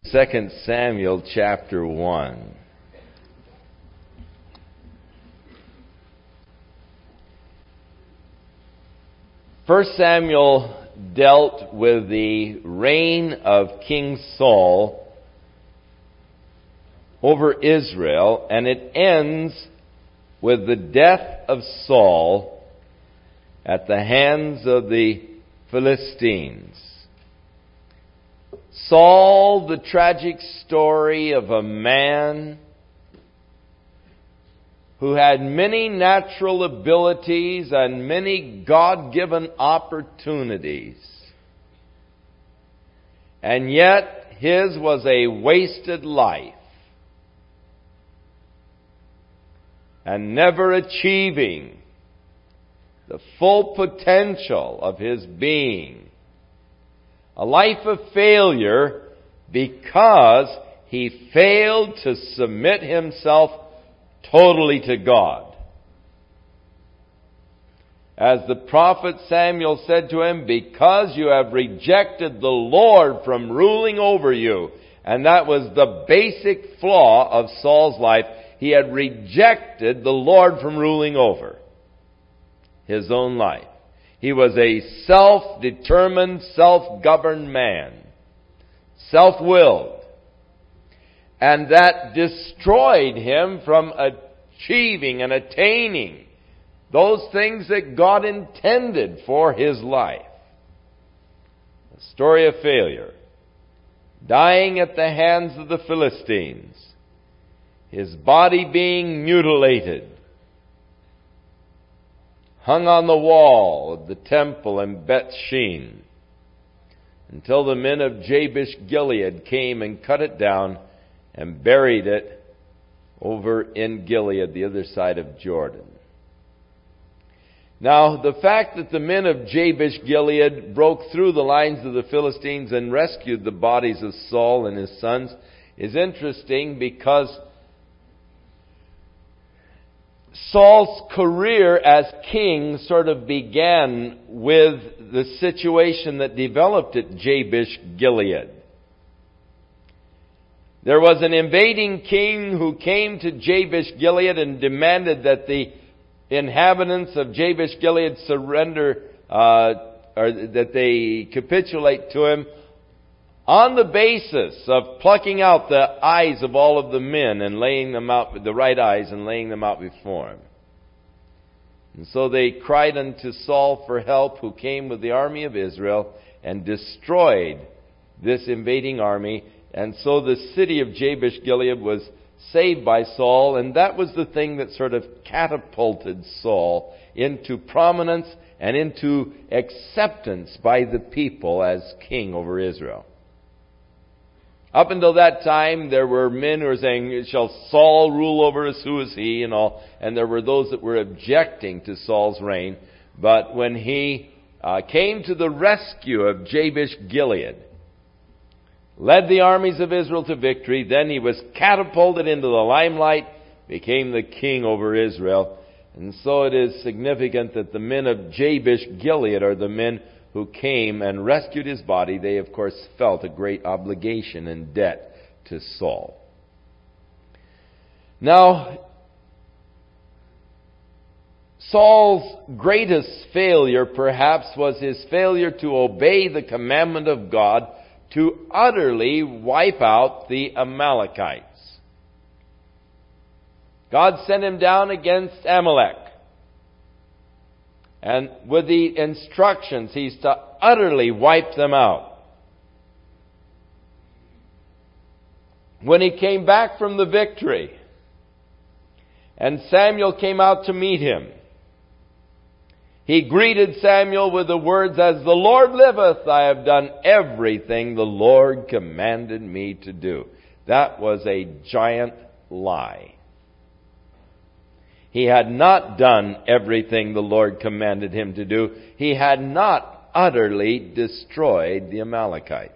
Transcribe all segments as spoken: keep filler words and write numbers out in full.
Second Samuel chapter one. First Samuel dealt with the reign of King Saul over Israel, and it ends with the death of Saul at the hands of the Philistines. Saul, the tragic story of a man who had many natural abilities and many God-given opportunities. And yet, his was a wasted life. And never achieving the full potential of his being. A life of failure because he failed to submit himself totally to God. As the prophet Samuel said to him, because you have rejected the Lord from ruling over you. And that was the basic flaw of Saul's life. He had rejected the Lord from ruling over his own life. He was a self-determined, self-governed man. Self-willed. And that destroyed him from achieving and attaining those things that God intended for his life. A story of failure. Dying at the hands of the Philistines. His body being mutilated. Hung on the wall of the temple in Bethshean, until the men of Jabesh Gilead came and cut it down and buried it over in Gilead, the other side of Jordan. Now, the fact that the men of Jabesh Gilead broke through the lines of the Philistines and rescued the bodies of Saul and his sons is interesting, because Saul's career as king sort of began with the situation that developed at Jabesh Gilead. There was an invading king who came to Jabesh Gilead and demanded that the inhabitants of Jabesh Gilead surrender, uh, or that they capitulate to him, on the basis of plucking out the eyes of all of the men and laying them out, the right eyes, and laying them out before him. And so they cried unto Saul for help, who came with the army of Israel and destroyed this invading army. And so the city of Jabesh Gilead was saved by Saul, and that was the thing that sort of catapulted Saul into prominence and into acceptance by the people as king over Israel. Up until that time, there were men who were saying, shall Saul rule over us? Who is he? And all. And there were those that were objecting to Saul's reign. But when he uh, came to the rescue of Jabesh Gilead, led the armies of Israel to victory, then he was catapulted into the limelight, became the king over Israel. And so it is significant that the men of Jabesh Gilead are the men who came and rescued his body. They, of course, felt a great obligation and debt to Saul. Now, Saul's greatest failure, perhaps, was his failure to obey the commandment of God to utterly wipe out the Amalekites. God sent him down against Amalek. And with the instructions, he's to utterly wipe them out. When he came back from the victory, and Samuel came out to meet him, he greeted Samuel with the words, as the Lord liveth, I have done everything the Lord commanded me to do. That was a giant lie. He had not done everything the Lord commanded him to do. He had not utterly destroyed the Amalekites.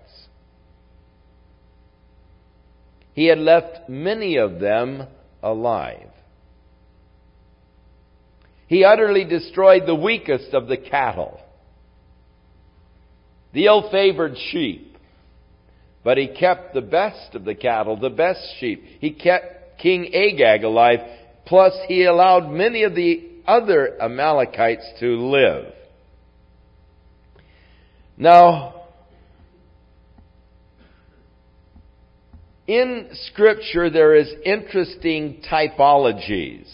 He had left many of them alive. He utterly destroyed the weakest of the cattle, the ill-favored sheep, but he kept the best of the cattle, the best sheep. He kept King Agag alive, plus he allowed many of the other Amalekites to live. Now, in Scripture there is interesting typologies,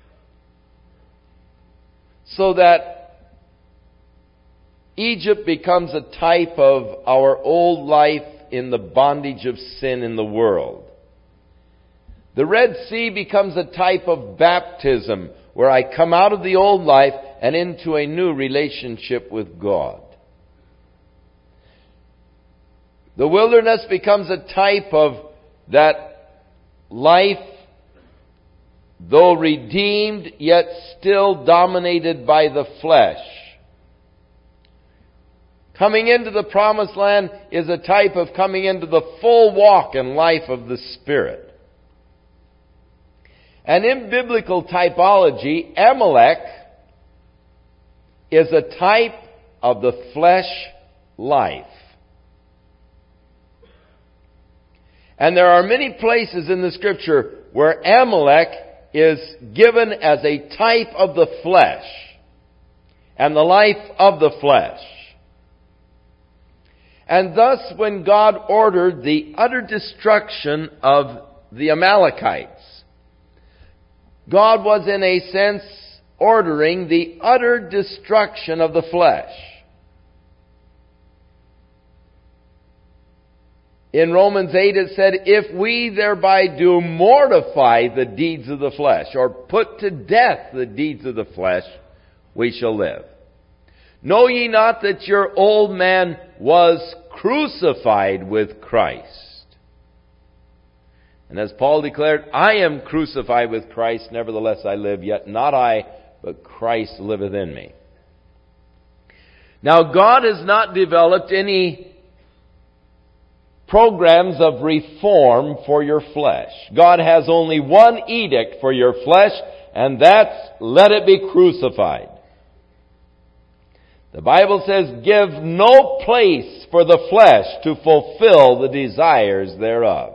so that Egypt becomes a type of our old life in the bondage of sin in the world. The Red Sea becomes a type of baptism, where I come out of the old life and into a new relationship with God. The wilderness becomes a type of that life, though redeemed, yet still dominated by the flesh. Coming into the promised land is a type of coming into the full walk and life of the Spirit. And in biblical typology, Amalek is a type of the flesh life. And there are many places in the Scripture where Amalek is given as a type of the flesh and the life of the flesh. And thus, when God ordered the utter destruction of the Amalekites, God was in a sense ordering the utter destruction of the flesh. In Romans eight it said, if we thereby do mortify the deeds of the flesh, or put to death the deeds of the flesh, we shall live. Know ye not that your old man was crucified with Christ? And as Paul declared, I am crucified with Christ, nevertheless I live, yet not I, but Christ liveth in me. Now God has not developed any programs of reform for your flesh. God has only one edict for your flesh, and that's, let it be crucified. The Bible says, give no place for the flesh to fulfill the desires thereof.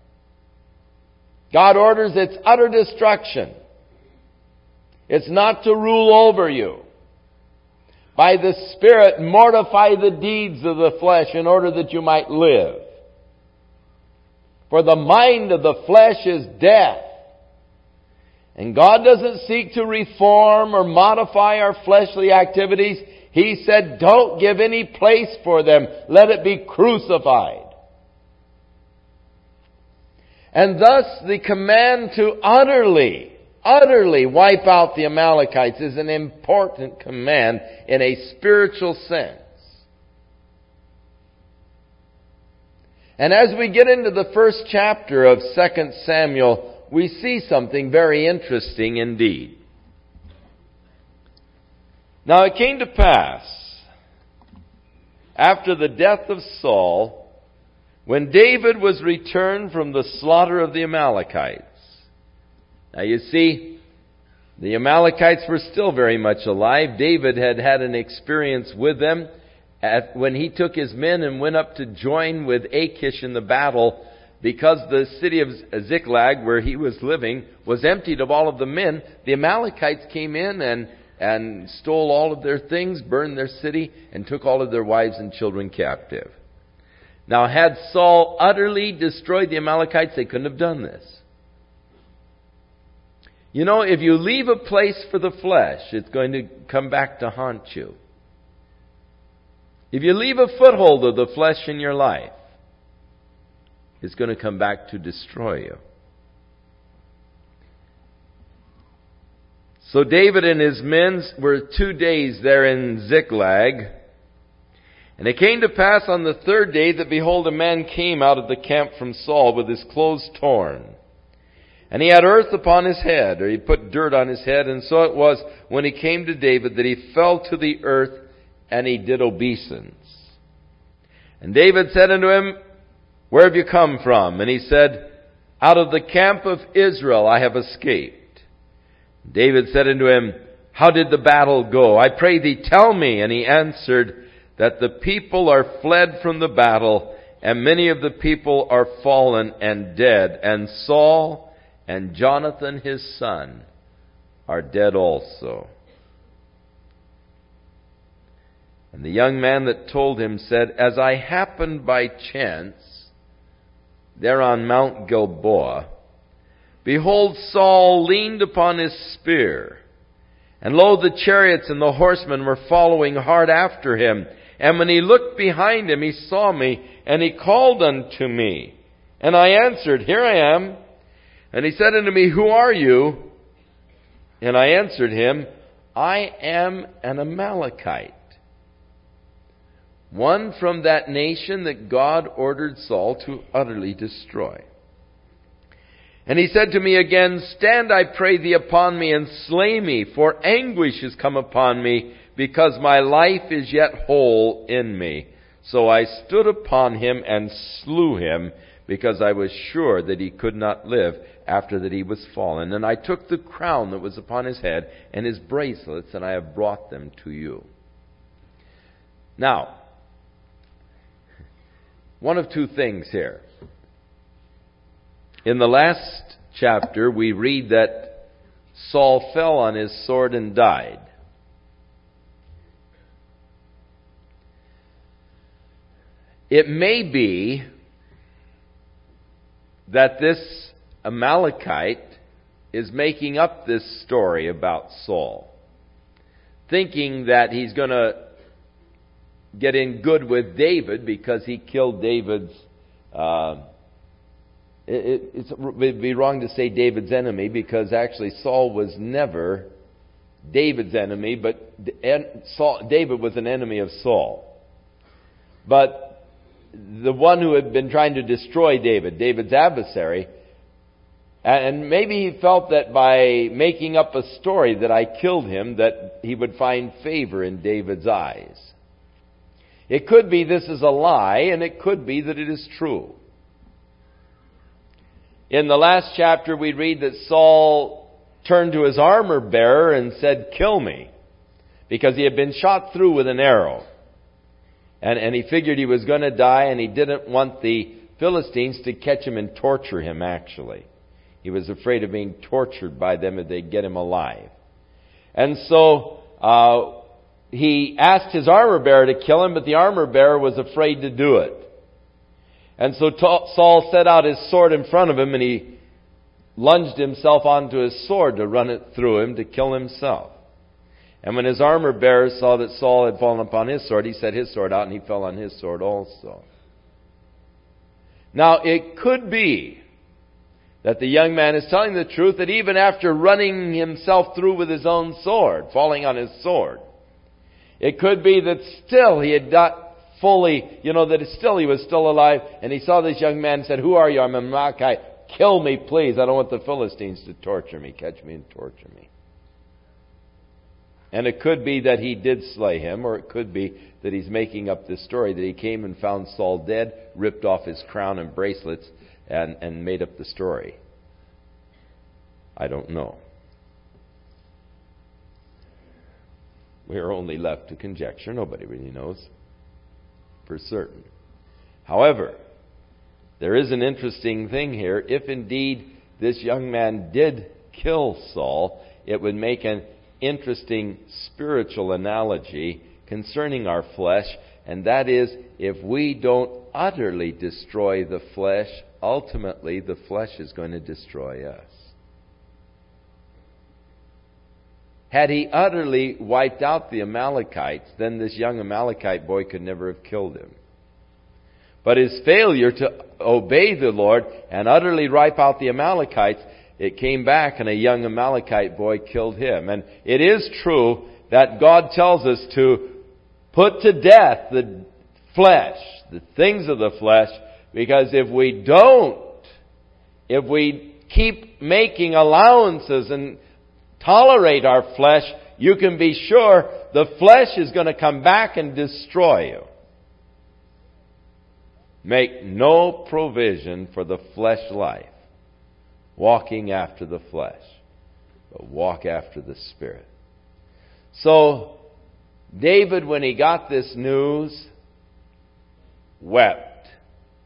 God orders its utter destruction. It's not to rule over you. By the Spirit, mortify the deeds of the flesh in order that you might live. For the mind of the flesh is death. And God doesn't seek to reform or modify our fleshly activities. He said, don't give any place for them. Let it be crucified. And thus the command to utterly, utterly wipe out the Amalekites is an important command in a spiritual sense. And as we get into the first chapter of Second Samuel, we see something very interesting indeed. Now it came to pass, after the death of Saul, when David was returned from the slaughter of the Amalekites. Now you see, the Amalekites were still very much alive. David had had an experience with them at, when he took his men and went up to join with Achish in the battle, because the city of Ziklag, where he was living, was emptied of all of the men. The Amalekites came in and and stole all of their things, burned their city, and took all of their wives and children captive. Now, had Saul utterly destroyed the Amalekites, they couldn't have done this. You know, if you leave a place for the flesh, it's going to come back to haunt you. If you leave a foothold of the flesh in your life, it's going to come back to destroy you. So David and his men were two days there in Ziklag. And it came to pass on the third day that, behold, a man came out of the camp from Saul with his clothes torn. And he had earth upon his head, or he put dirt on his head. And so it was, when he came to David, that he fell to the earth, and he did obeisance. And David said unto him, where have you come from? And he said, out of the camp of Israel I have escaped. David said unto him, how did the battle go? I pray thee, tell me. And he answered, that the people are fled from the battle, and many of the people are fallen and dead, and Saul and Jonathan his son are dead also. And the young man that told him said, As I happened by chance there on Mount Gilboa, behold, Saul leaned upon his spear, and lo, the chariots and the horsemen were following hard after him. And when he looked behind him, he saw me, and he called unto me. And I answered, Here I am. And he said unto me, Who are you? And I answered him, I am an Amalekite, one from that nation that God ordered Saul to utterly destroy. And he said to me again, Stand, I pray thee, upon me, and slay me, for anguish is come upon me, because my life is yet whole in me. So I stood upon him and slew him, because I was sure that he could not live after that he was fallen. And I took the crown that was upon his head, and his bracelets, and I have brought them to you. Now, one of two things here. In the last chapter, we read that Saul fell on his sword and died. It may be that this Amalekite is making up this story about Saul, thinking that he's going to get in good with David because he killed David's uh, It, it's, it would be wrong to say David's enemy, because actually Saul was never David's enemy, but Saul, David was an enemy of Saul. But the one who had been trying to destroy David, David's adversary, and maybe he felt that by making up a story that I killed him, that he would find favor in David's eyes. It could be this is a lie, and it could be that it is true. In the last chapter, we read that Saul turned to his armor bearer and said, Kill me, because he had been shot through with an arrow. And, and he figured he was going to die, and he didn't want the Philistines to catch him and torture him, actually. He was afraid of being tortured by them if they'd get him alive. And so uh, he asked his armor bearer to kill him, but the armor bearer was afraid to do it. And so Saul set out his sword in front of him, and he lunged himself onto his sword to run it through him to kill himself. And when his armor bearer saw that Saul had fallen upon his sword, he set his sword out, and he fell on his sword also. Now, it could be that the young man is telling the truth, that even after running himself through with his own sword, falling on his sword, it could be that still he had not fully, you know, that still he was still alive, and he saw this young man and said, Who are you? I'm a Amalekite. Kill me, please. I don't want the Philistines to torture me. Catch me and torture me. And it could be that he did slay him, or it could be that he's making up this story, that he came and found Saul dead, ripped off his crown and bracelets, and, and made up the story. I don't know. We are only left to conjecture. Nobody really knows for certain. However, there is an interesting thing here. If indeed this young man did kill Saul, it would make an interesting spiritual analogy concerning our flesh, and that is, if we don't utterly destroy the flesh, ultimately the flesh is going to destroy us. Had he utterly wiped out the Amalekites, then this young Amalekite boy could never have killed him. But his failure to obey the Lord and utterly wipe out the Amalekites, it came back and a young Amalekite boy killed him. And it is true that God tells us to put to death the flesh, the things of the flesh, because if we don't, if we keep making allowances and tolerate our flesh, you can be sure the flesh is going to come back and destroy you. Make no provision for the flesh life, walking after the flesh, but walk after the Spirit. So, David, when he got this news, wept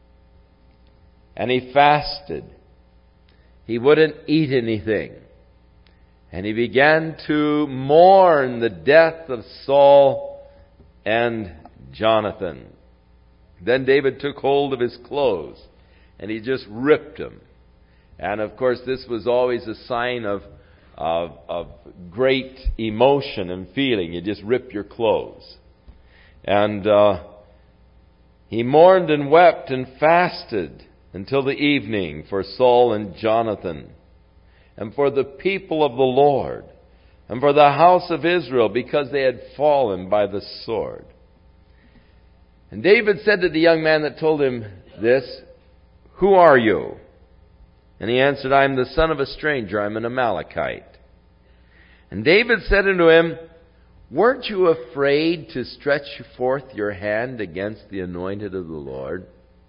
and he fasted. He wouldn't eat anything. And he began to mourn the death of Saul and Jonathan. Then David took hold of his clothes and he just ripped them. And of course this was always a sign of, of, of great emotion and feeling. You just rip your clothes. And uh, he mourned and wept and fasted until the evening for Saul and Jonathan, and for the people of the Lord, and for the house of Israel, because they had fallen by the sword. And David said to the young man that told him this, "Who are you?" And he answered, "I am the son of a stranger. I am an Amalekite." And David said unto him, "Weren't you afraid to stretch forth your hand against the anointed of the Lord?"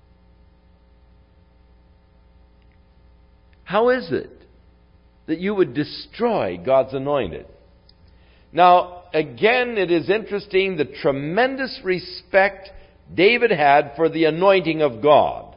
How is it that you would destroy God's anointed? Now, again, it is interesting the tremendous respect David had for the anointing of God.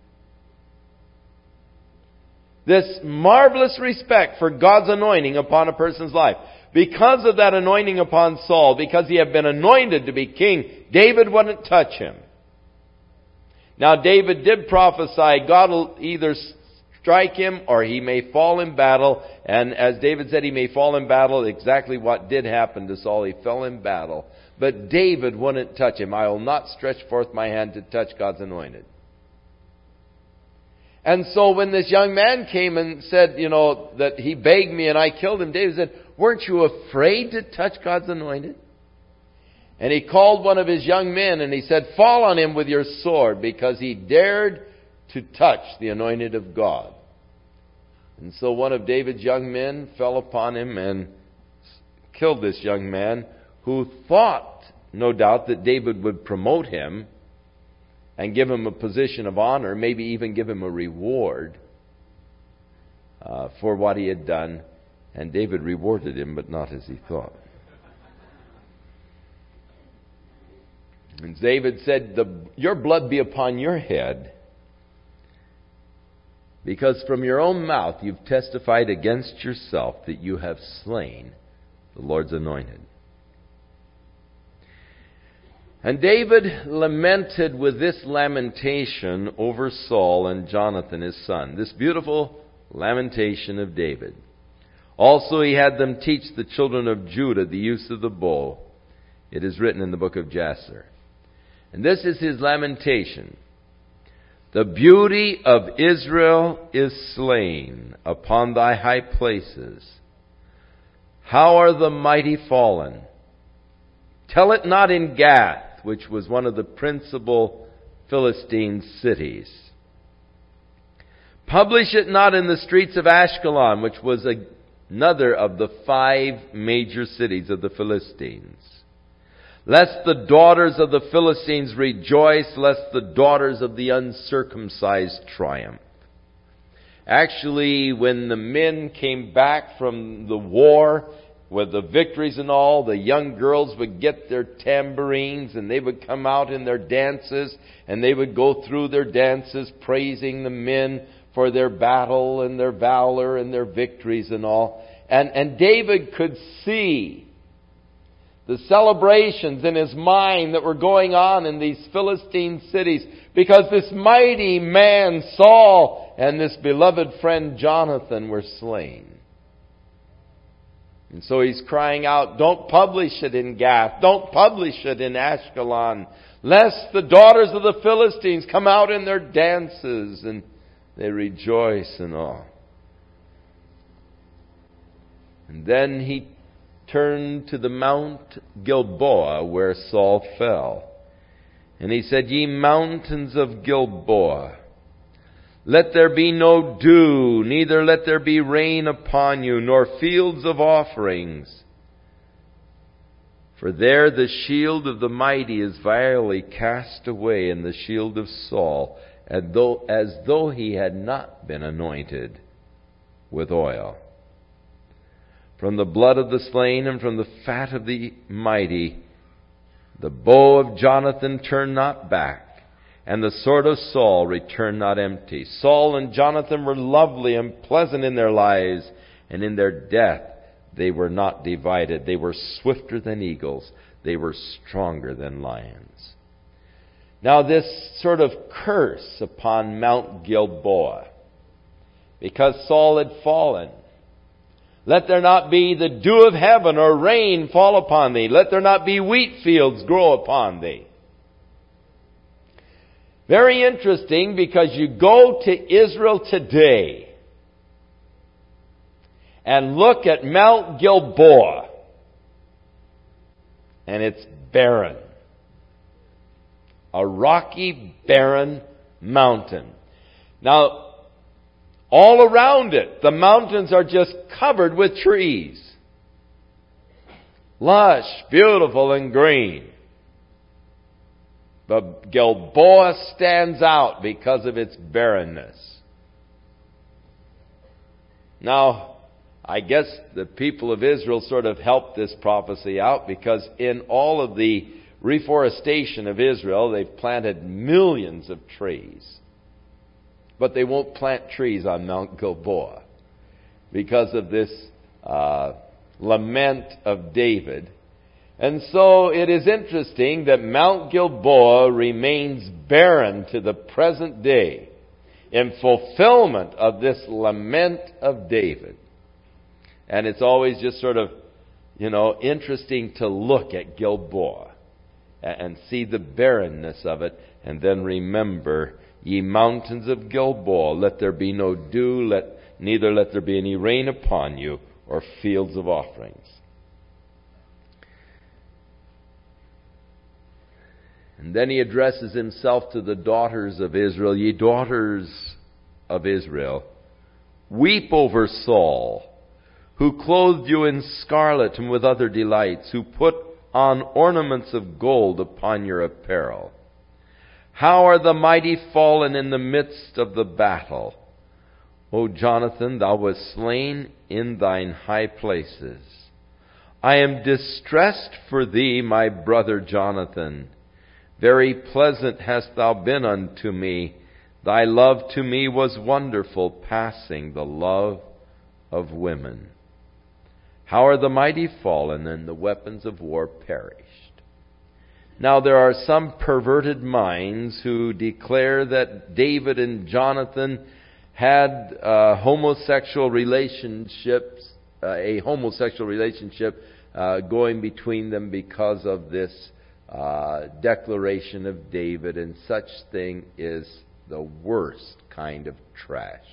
This marvelous respect for God's anointing upon a person's life. Because of that anointing upon Saul, because he had been anointed to be king, David wouldn't touch him. Now, David did prophesy, God will either strike him or he may fall in battle. And as David said, he may fall in battle. Exactly what did happen to Saul. He fell in battle. But David wouldn't touch him. I will not stretch forth my hand to touch God's anointed. And so when this young man came and said, you know, that he begged me and I killed him, David said, "Weren't you afraid to touch God's anointed?" And he called one of his young men and he said, "Fall on him with your sword," because he dared to touch the anointed of God. And so one of David's young men fell upon him and killed this young man, who thought, no doubt, that David would promote him and give him a position of honor, maybe even give him a reward uh, for what he had done. And David rewarded him, but not as he thought. And David said, the, "Your blood be upon your head, because from your own mouth you've testified against yourself that you have slain the Lord's anointed." And David lamented with this lamentation over Saul and Jonathan his son. This beautiful lamentation of David. Also he had them teach the children of Judah the use of the bow. It is written in the book of Jasher. And this is his lamentation. "The beauty of Israel is slain upon thy high places. How are the mighty fallen? Tell it not in Gath," which was one of the principal Philistine cities. "Publish it not in the streets of Ashkelon," which was another of the five major cities of the Philistines. "Lest the daughters of the Philistines rejoice, lest the daughters of the uncircumcised triumph." Actually, when the men came back from the war with the victories and all, the young girls would get their tambourines and they would come out in their dances, and they would go through their dances praising the men for their battle and their valor and their victories and all. And, and David could see the celebrations in his mind that were going on in these Philistine cities, because this mighty man Saul and this beloved friend Jonathan were slain. And so he's crying out, "Don't publish it in Gath. Don't publish it in Ashkelon, lest the daughters of the Philistines come out in their dances and they rejoice and all." And then he turned to the Mount Gilboa where Saul fell. And he said, "Ye mountains of Gilboa, let there be no dew, neither let there be rain upon you, nor fields of offerings. For there the shield of the mighty is vilely cast away, and the shield of Saul, as though, as though he had not been anointed with oil. From the blood of the slain and from the fat of the mighty, the bow of Jonathan turned not back, and the sword of Saul returned not empty. Saul and Jonathan were lovely and pleasant in their lives, and in their death they were not divided. They were swifter than eagles. They were stronger than lions. Now this sort of curse upon Mount Gilboa, because Saul had fallen. Let there not be the dew of heaven or rain fall upon thee. Let there not be wheat fields grow upon thee. Very interesting, because you go to Israel today and look at Mount Gilboa, and it's barren. A rocky, barren mountain. Now, all around it, the mountains are just covered with trees. Lush, beautiful, and green. But Gilboa stands out because of its barrenness. Now, I guess the people of Israel sort of helped this prophecy out, because in all of the reforestation of Israel, they've planted millions of trees. But they won't plant trees on Mount Gilboa because of this uh, lament of David. And so it is interesting that Mount Gilboa remains barren to the present day in fulfillment of this lament of David. And it's always just sort of, you know, interesting to look at Gilboa and see the barrenness of it, and then remember, ye mountains of Gilboa, let there be no dew, let neither let there be any rain upon you, or fields of offerings. And then he addresses himself to the daughters of Israel. Ye daughters of Israel, weep over Saul, who clothed you in scarlet and with other delights, who put on ornaments of gold upon your apparel. How are the mighty fallen in the midst of the battle? O Jonathan, thou wast slain in thine high places. I am distressed for thee, my brother Jonathan. Very pleasant hast thou been unto me. Thy love to me was wonderful, passing the love of women. How are the mighty fallen, and the weapons of war perished? Now there are some perverted minds who declare that David and Jonathan had uh, homosexual relationships, uh, a homosexual relationship uh, going between them because of this uh, declaration of David, and such thing is the worst kind of trash.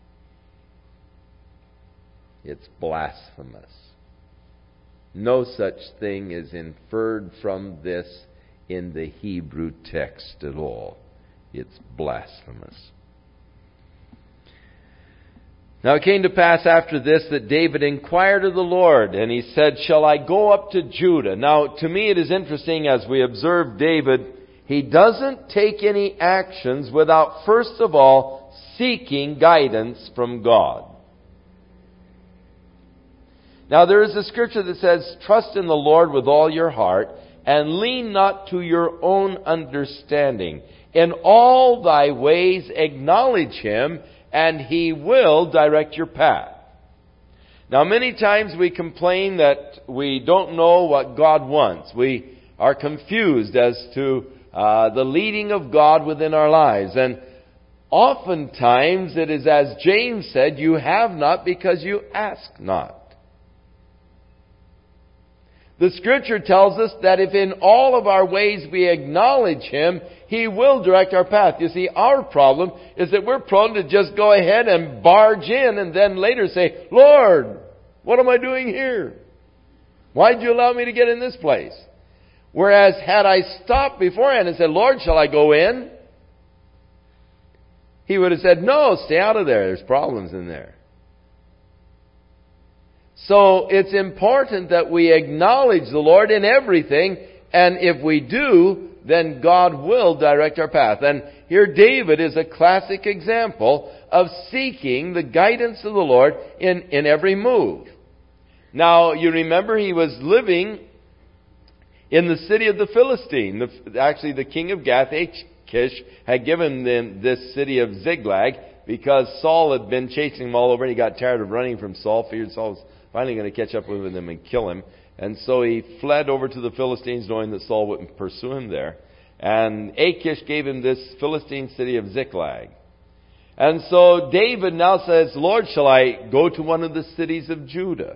It's blasphemous. No such thing is inferred from this in the Hebrew text at all. It's blasphemous. Now it came to pass after this that David inquired of the Lord, and he said, shall I go up to Judah? Now, to me it is interesting, as we observe David, he doesn't take any actions without first of all seeking guidance from God. Now there is a scripture that says, trust in the Lord with all your heart, and lean not to your own understanding. In all thy ways acknowledge Him, and He will direct your path. Now many times we complain that we don't know what God wants. We are confused as to uh, the leading of God within our lives. And oftentimes it is as James said, you have not because you ask not. The Scripture tells us that if in all of our ways we acknowledge Him, He will direct our path. You see, our problem is that we're prone to just go ahead and barge in and then later say, Lord, what am I doing here? Why did you allow me to get in this place? Whereas had I stopped beforehand and said, Lord, shall I go in? He would have said, no, stay out of there. There's problems in there. So it's important that we acknowledge the Lord in everything, and if we do, then God will direct our path. And here David is a classic example of seeking the guidance of the Lord in, in every move. Now, you remember he was living in the city of the Philistine. The, actually, the king of Gath, Achish had given them this city of Ziklag because Saul had been chasing him all over, and he got tired of running from Saul, figured Saul was finally going to catch up with him and kill him. And so he fled over to the Philistines, knowing that Saul wouldn't pursue him there. And Achish gave him this Philistine city of Ziklag. And so David now says, Lord, shall I go to one of the cities of Judah?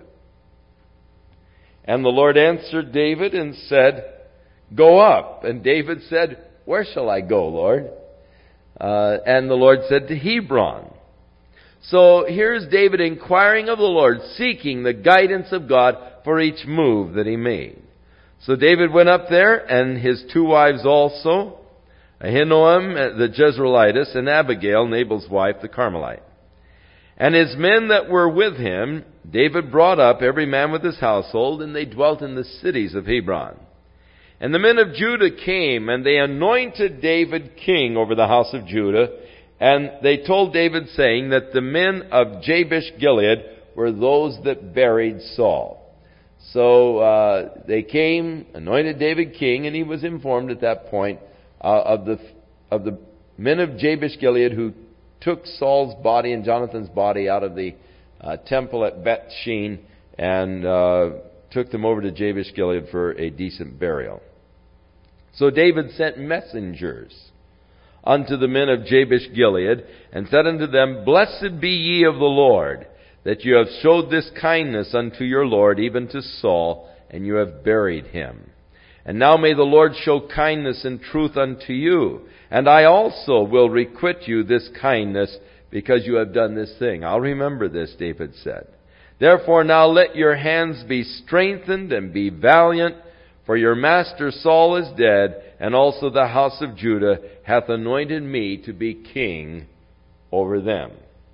And the Lord answered David and said, go up. And David said, where shall I go, Lord? Uh, and the Lord said, to Hebron. So here's David inquiring of the Lord, seeking the guidance of God for each move that he made. So David went up there, and his two wives also, Ahinoam the Jezreelitess, and Abigail, Nabal's wife, the Carmelite. And his men that were with him, David brought up every man with his household, and they dwelt in the cities of Hebron. And the men of Judah came, and they anointed David king over the house of Judah. And they told David, saying that the men of Jabesh Gilead were those that buried Saul. So uh, they came, anointed David king, and he was informed at that point uh, of the of the men of Jabesh Gilead who took Saul's body and Jonathan's body out of the uh, temple at Beth Shean and uh, took them over to Jabesh Gilead for a decent burial. So David sent messengers unto the men of Jabesh Gilead, and said unto them, Blessed be ye of the Lord, that you have showed this kindness unto your Lord, even to Saul, and you have buried him. And now may the Lord show kindness and truth unto you, and I also will requite you this kindness, because you have done this thing. I'll remember this, David said. Therefore now let your hands be strengthened, and be valiant, for your master Saul is dead, and also the house of Judah hath anointed me to be king over them.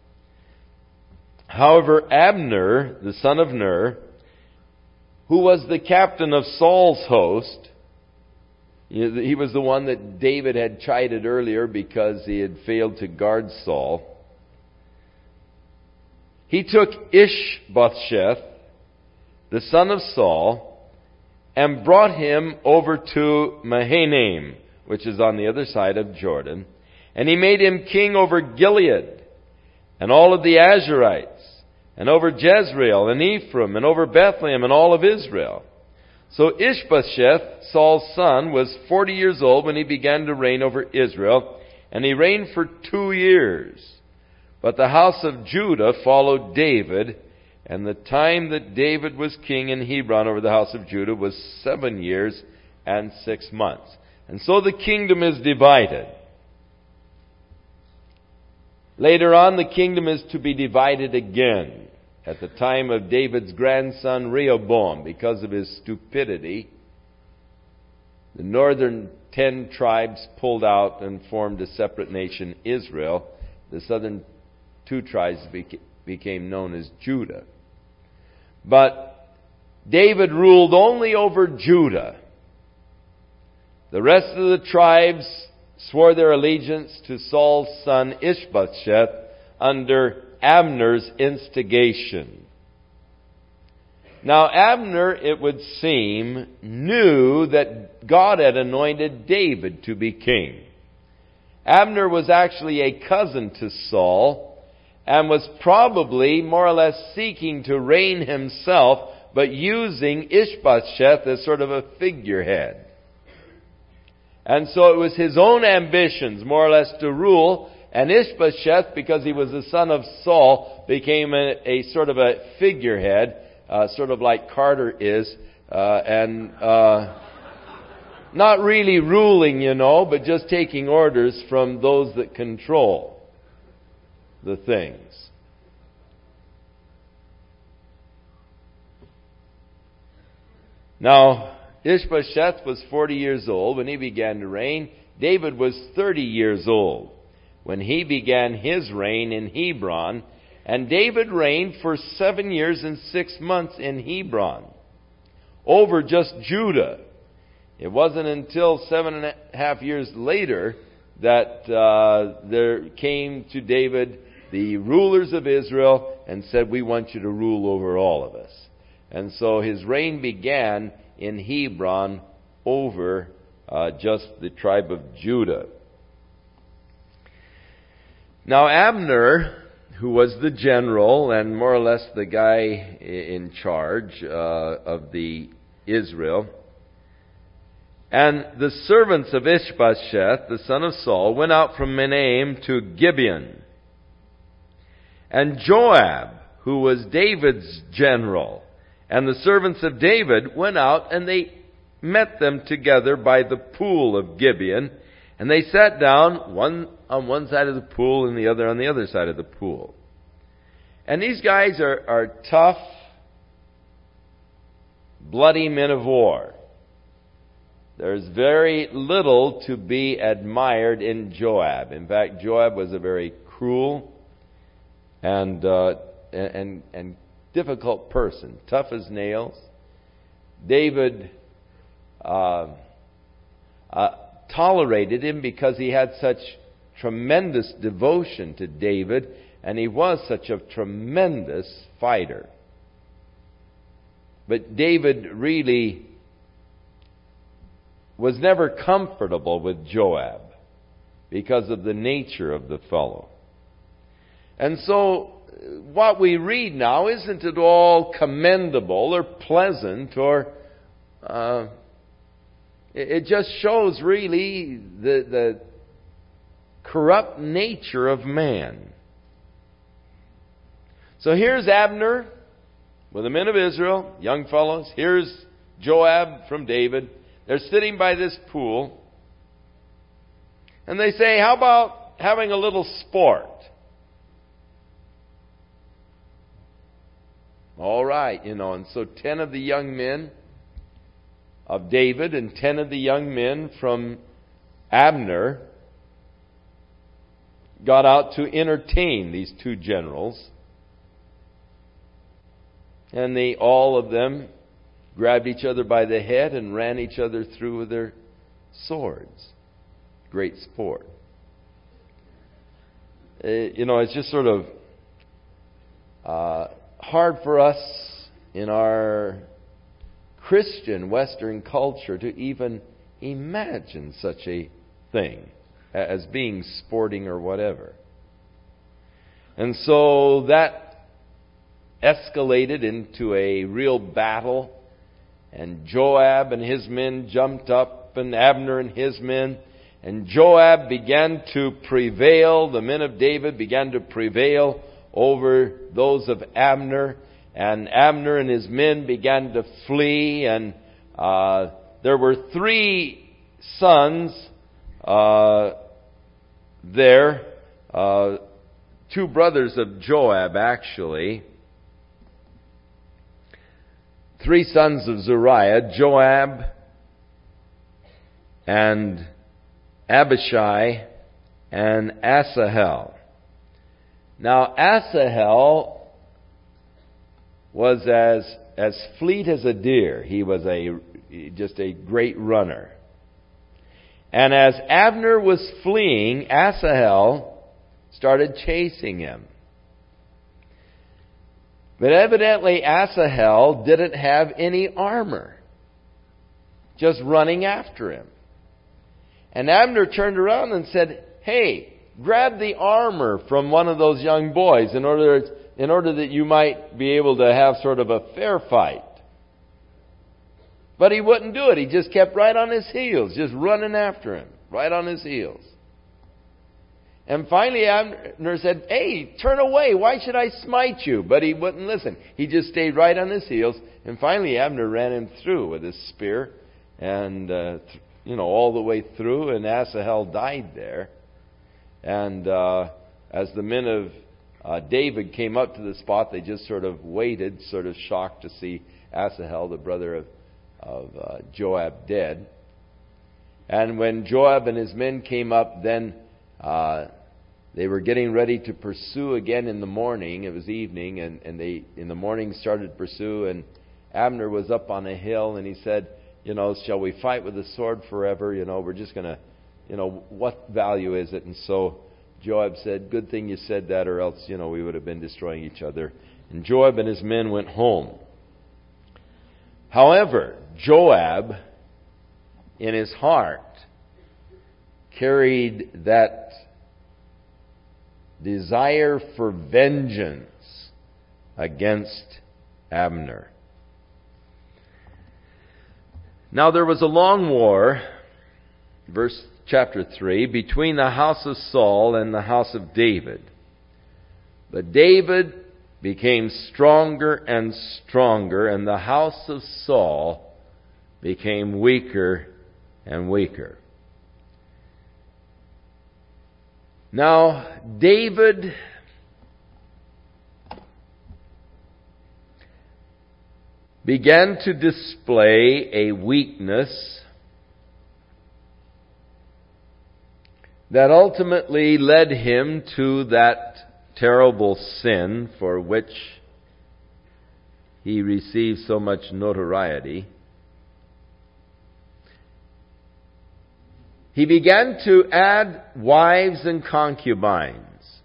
However, Abner, the son of Ner, who was the captain of Saul's host, he was the one that David had chided earlier because he had failed to guard Saul. He took Ishbosheth, the son of Saul, and brought him over to Mahanaim, which is on the other side of Jordan. And he made him king over Gilead, and all of the Asherites, and over Jezreel, and Ephraim, and over Bethlehem, and all of Israel. So Ishbosheth, Saul's son, was forty years old when he began to reign over Israel, and he reigned for two years. But the house of Judah followed David, and the time that David was king in Hebron over the house of Judah was seven years and six months. And so the kingdom is divided. Later on, the kingdom is to be divided again at the time of David's grandson Rehoboam. Because of his stupidity, the northern ten tribes pulled out and formed a separate nation, Israel. The southern two tribes became known as Judah. But David ruled only over Judah. The rest of the tribes swore their allegiance to Saul's son Ishbosheth under Abner's instigation. Now Abner, it would seem, knew that God had anointed David to be king. Abner was actually a cousin to Saul, and was probably more or less seeking to reign himself, but using Ishbosheth as sort of a figurehead. And so it was his own ambitions, more or less, to rule, and Ishbosheth, because he was the son of Saul, became a, a sort of a figurehead, uh, sort of like Carter is, uh, and uh, not really ruling, you know, but just taking orders from those that control the things. Now, Ishbosheth was forty years old when he began to reign. David was thirty years old when he began his reign in Hebron. And David reigned for seven years and six months in Hebron, over just Judah. It wasn't until seven and a half years later that uh, there came to David the rulers of Israel and said, we want you to rule over all of us. And so his reign began in Hebron over uh, just the tribe of Judah. Now Abner, who was the general and more or less the guy in charge uh, of the Israel, and the servants of Ishbosheth, the son of Saul, went out from Mahanaim to Gibeon. And Joab, who was David's general, and the servants of David went out, and they met them together by the pool of Gibeon, and they sat down, one on one side of the pool and the other on the other side of the pool. And these guys are, are tough, bloody men of war. There's very little to be admired in Joab. In fact, Joab was a very cruel and uh, and and difficult person, tough as nails. David uh, uh, tolerated him because he had such tremendous devotion to David, and he was such a tremendous fighter. But David really was never comfortable with Joab because of the nature of the fellow. And so what we read now isn't at all commendable or pleasant, or uh, it just shows really the, the corrupt nature of man. So here's Abner with the men of Israel, young fellows. Here's Joab from David. They're sitting by this pool. And they say, how about having a little sport? All right, you know, and so ten of the young men of David and ten of the young men from Abner got out to entertain these two generals. And they, all of them, grabbed each other by the head and ran each other through with their swords. Great sport. Uh, you know, it's just sort of uh, hard for us in our Christian Western culture to even imagine such a thing as being sporting or whatever. And so that escalated into a real battle. And Joab and his men jumped up, and Abner and his men. And Joab began to prevail. The men of David began to prevail over those of Abner. And Abner and his men began to flee. And uh, there were three sons uh, there. Uh, two brothers of Joab, actually. Three sons of Zeruiah, Joab and Abishai and Asahel. Now Asahel was as as fleet as a deer. He was a just a great runner. And as Abner was fleeing, Asahel started chasing him. But evidently Asahel didn't have any armor, just running after him. And Abner turned around and said, hey, grab the armor from one of those young boys in order, in order that you might be able to have sort of a fair fight. But he wouldn't do it. He just kept right on his heels, just running after him, right on his heels. And finally Abner said, hey, turn away. Why should I smite you? But he wouldn't listen. He just stayed right on his heels. And finally Abner ran him through with his spear. And, uh, th- you know, all the way through. And Asahel died there. And uh, as the men of uh, David came up to the spot, they just sort of waited, sort of shocked to see Asahel, the brother of, of uh, Joab, dead. And when Joab and his men came up, then Uh, they were getting ready to pursue again in the morning. It was evening, and, and they in the morning started to pursue. And Abner was up on a hill, and he said, you know, shall we fight with the sword forever? You know, we're just going to, you know, what value is it? And so Joab said, good thing you said that, or else, you know, we would have been destroying each other. And Joab and his men went home. However, Joab, in his heart, carried that desire for vengeance against Abner. Now there was a long war, verse chapter three, between the house of Saul and the house of David. But David became stronger and stronger, and the house of Saul became weaker and weaker. Now, David began to display a weakness that ultimately led him to that terrible sin for which he received so much notoriety. He began to add wives and concubines.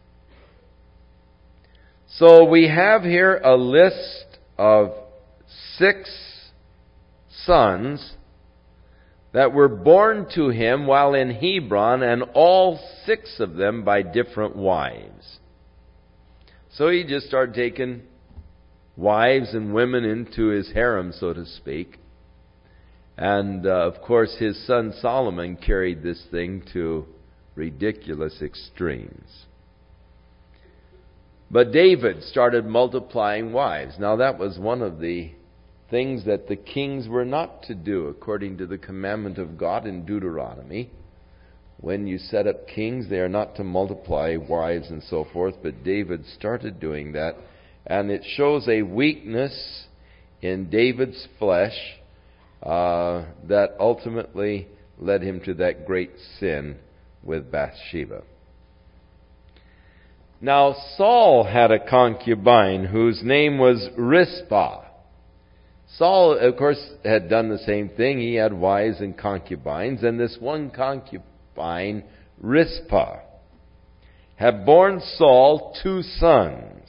So we have here a list of six sons that were born to him while in Hebron, and all six of them by different wives. So he just started taking wives and women into his harem, so to speak. And, uh, of course, his son Solomon carried this thing to ridiculous extremes. But David started multiplying wives. Now, that was one of the things that the kings were not to do, according to the commandment of God in Deuteronomy. When you set up kings, they are not to multiply wives and so forth. But David started doing that. And it shows a weakness in David's flesh Uh, that ultimately led him to that great sin with Bathsheba. Now, Saul had a concubine whose name was Rizpah. Saul, of course, had done the same thing. He had wives and concubines, and this one concubine, Rizpah, had borne Saul two sons.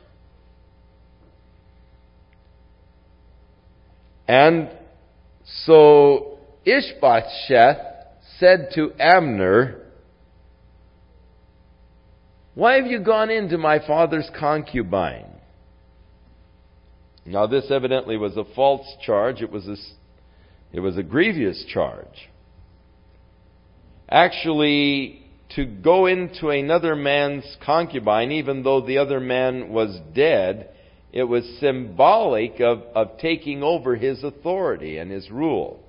And so Ishbosheth said to Abner, "Why have you gone into my father's concubine?" Now this evidently was a false charge. It was a, it was a grievous charge. Actually, to go into another man's concubine, even though the other man was dead, it was symbolic of, of taking over his authority and his rule.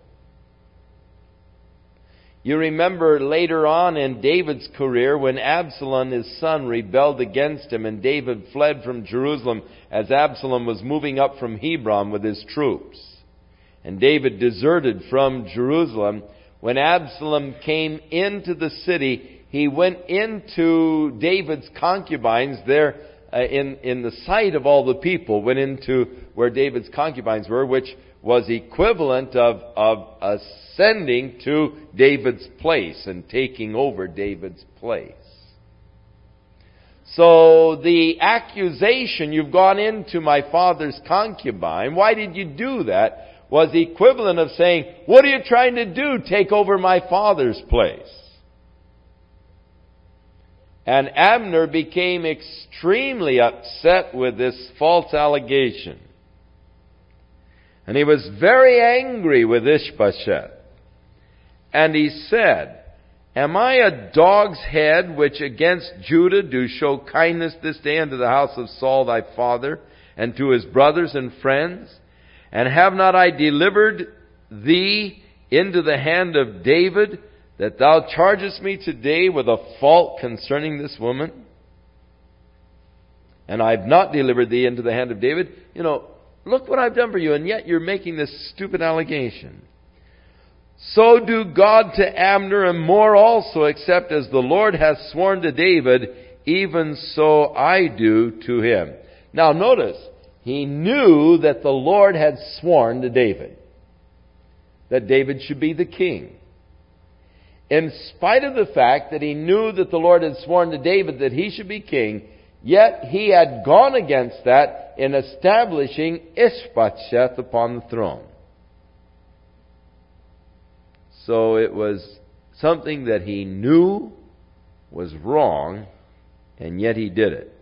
You remember later on in David's career when Absalom, his son, rebelled against him and David fled from Jerusalem as Absalom was moving up from Hebron with his troops. And David deserted from Jerusalem. When Absalom came into the city, he went into David's concubines there Uh, in, in the sight of all the people, went into where David's concubines were, which was equivalent of, of ascending to David's place and taking over David's place. So the accusation, "You've gone into my father's concubine, why did you do that?" was the equivalent of saying, "What are you trying to do? Take over my father's place." And Abner became extremely upset with this false allegation. And he was very angry with Ishbosheth. And he said, "Am I a dog's head which against Judah do show kindness this day unto the house of Saul thy father, and to his brothers and friends? And have not I delivered thee into the hand of David, that thou chargest me today with a fault concerning this woman? And I have not delivered thee into the hand of David." You know, look what I've done for you, and yet you're making this stupid allegation. "So do God to Abner, and more also, except as the Lord hath sworn to David, even so I do to him." Now notice, he knew that the Lord had sworn to David that David should be the king. In spite of the fact that he knew that the Lord had sworn to David that he should be king, yet he had gone against that in establishing Ishbosheth upon the throne. So it was something that he knew was wrong, and yet he did it.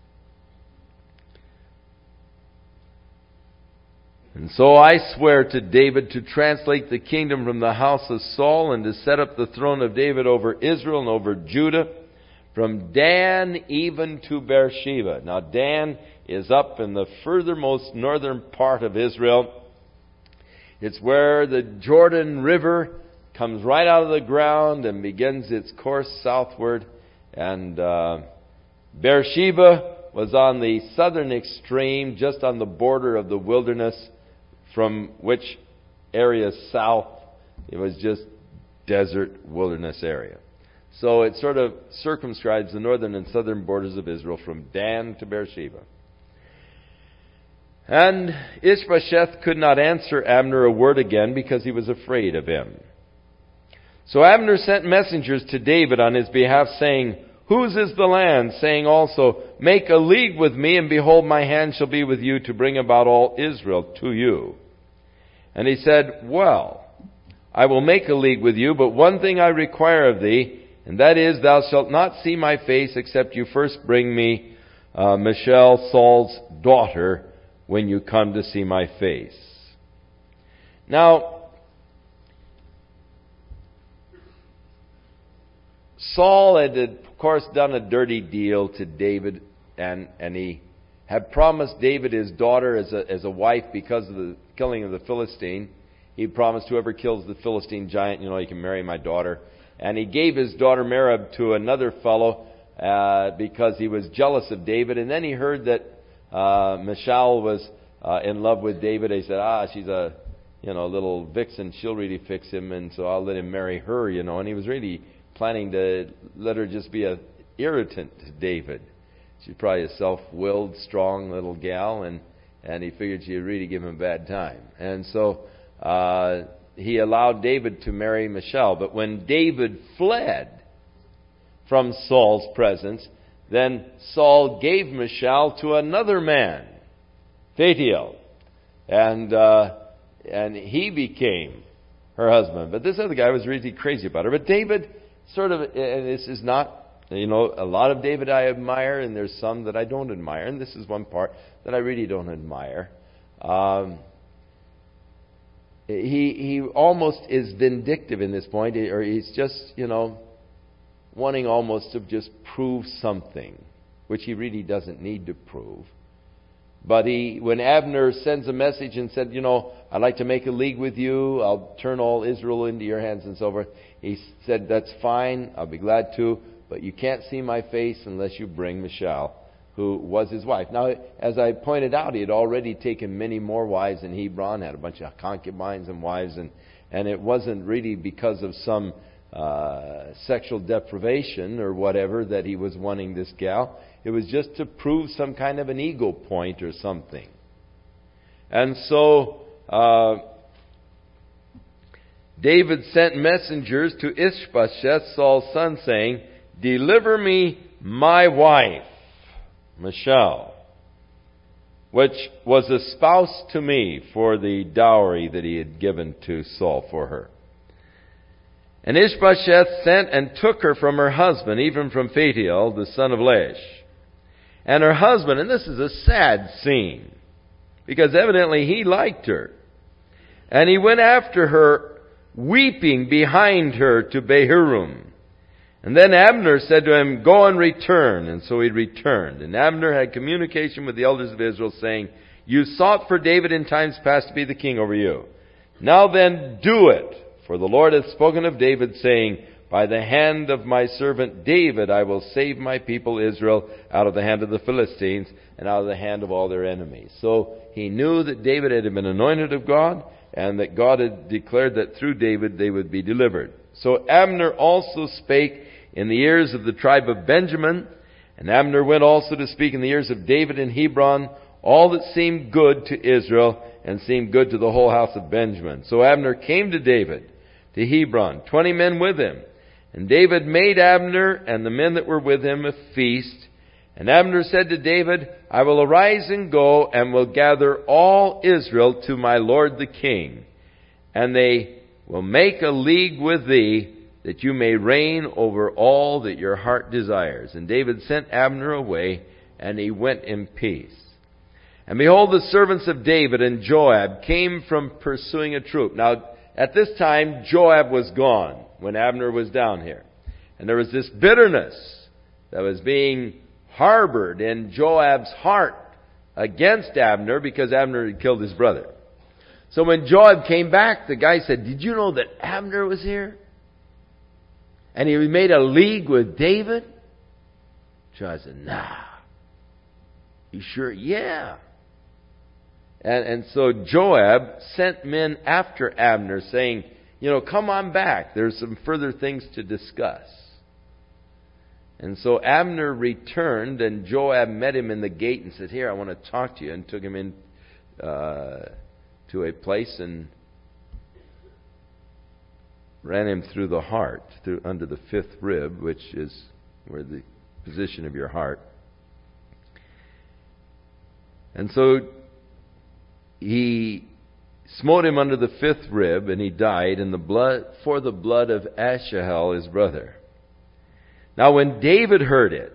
And so I swear to David to translate the kingdom from the house of Saul and to set up the throne of David over Israel and over Judah, from Dan even to Beersheba. Now Dan is up in the furthermost northern part of Israel. It's where the Jordan River comes right out of the ground and begins its course southward. And uh, Beersheba was on the southern extreme, just on the border of the wilderness, from which area south it was just desert wilderness area. So it sort of circumscribes the northern and southern borders of Israel from Dan to Beersheba. And Ishbosheth could not answer Abner a word again because he was afraid of him. So Abner sent messengers to David on his behalf, saying, "Whose is the land?" saying also, "Make a league with me, and behold, my hand shall be with you to bring about all Israel to you." And he said, "Well, I will make a league with you, but one thing I require of thee, and that is, thou shalt not see my face, except you first bring me uh, Michal, Saul's daughter, when you come to see my face." Now, Saul had, of course, done a dirty deal to David, and, and he had promised David his daughter as a, as a wife because of the killing of the Philistine. He promised, whoever kills the Philistine giant, you know, you can marry my daughter. And he gave his daughter Merab to another fellow uh, because he was jealous of David. And then he heard that uh, Michal was uh, in love with David. He said, ah, she's a, you know, little vixen. She'll really fix him, and so I'll let him marry her, you know. And he was really planning to let her just be a irritant to David. She's probably a self-willed, strong little gal, and, and he figured she'd really give him a bad time. And so uh, he allowed David to marry Michal. But when David fled from Saul's presence, then Saul gave Michal to another man, Phatiel, and uh, and he became her husband. But this other guy was really crazy about her. But David sort of, and this is not, you know, a lot of David I admire, and there's some that I don't admire, and this is one part that I really don't admire. Um, he he almost is vindictive in this point, or he's just, you know, wanting almost to just prove something, which he really doesn't need to prove. But he, when Abner sends a message and said, you know, I'd like to make a league with you, I'll turn all Israel into your hands and so forth, he said, that's fine, I'll be glad to, but you can't see my face unless you bring Michal, who was his wife. Now, as I pointed out, he had already taken many more wives in Hebron, had a bunch of concubines and wives, and, and it wasn't really because of some uh, sexual deprivation or whatever that he was wanting this gal. It was just to prove some kind of an ego point or something. And so uh, David sent messengers to Ishbosheth, Saul's son, saying, deliver me my wife, Michal, which was a spouse to me for the dowry that he had given to Saul for her. And Ishbosheth sent and took her from her husband, even from Phatiel, the son of Laish. And her husband, and this is a sad scene, because evidently he liked her. And he went after her, weeping behind her to Bahurim. And then Abner said to him, go and return. And so he returned. And Abner had communication with the elders of Israel, saying, you sought for David in times past to be the king over you. Now then, do it. For the Lord hath spoken of David, saying, by the hand of my servant David I will save my people Israel out of the hand of the Philistines and out of the hand of all their enemies. So he knew that David had been anointed of God, and that God had declared that through David they would be delivered. So Abner also spake in the ears of the tribe of Benjamin, and Abner went also to speak in the ears of David in Hebron, all that seemed good to Israel and seemed good to the whole house of Benjamin. So Abner came to David to Hebron, twenty men with him. And David made Abner and the men that were with him a feast. And Abner said to David, I will arise and go, and will gather all Israel to my lord the king. And they will make a league with thee that you may reign over all that your heart desires. And David sent Abner away, and he went in peace. And behold, the servants of David and Joab came from pursuing a troop. Now, at this time, Joab was gone when Abner was down here. And there was this bitterness that was being harbored in Joab's heart against Abner because Abner had killed his brother. So when Joab came back, the guy said, "Did you know that Abner was here? And he made a league with David?" Joab said, "Nah." "You sure?" "Yeah." And, and so Joab sent men after Abner saying, you know, "Come on back. There's some further things to discuss." And so Abner returned, and Joab met him in the gate and said, "Here, I want to talk to you," and took him in uh, to a place and ran him through the heart, through under the fifth rib, which is where the position of your heart. And so he smote him under the fifth rib, and he died in the blood for the blood of Asahel, his brother. Now when David heard it,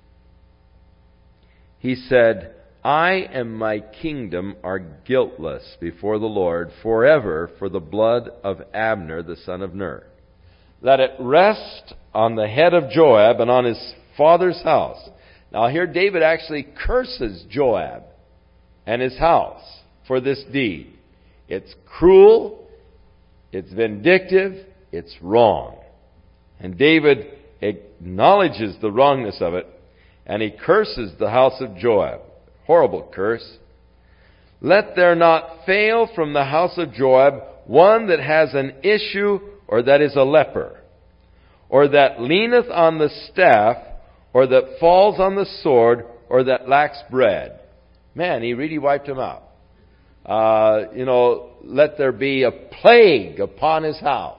he said, "I and my kingdom are guiltless before the Lord forever for the blood of Abner the son of Ner. Let it rest on the head of Joab and on his father's house." Now here David actually curses Joab and his house for this deed. It's cruel, it's vindictive, it's wrong. And David acknowledges the wrongness of it, and he curses the house of Joab. Horrible curse. "Let there not fail from the house of Joab one that has an issue, or that is a leper, or that leaneth on the staff, or that falls on the sword, or that lacks bread." Man, he really wiped him out. Uh, you know, let there be a plague upon his house.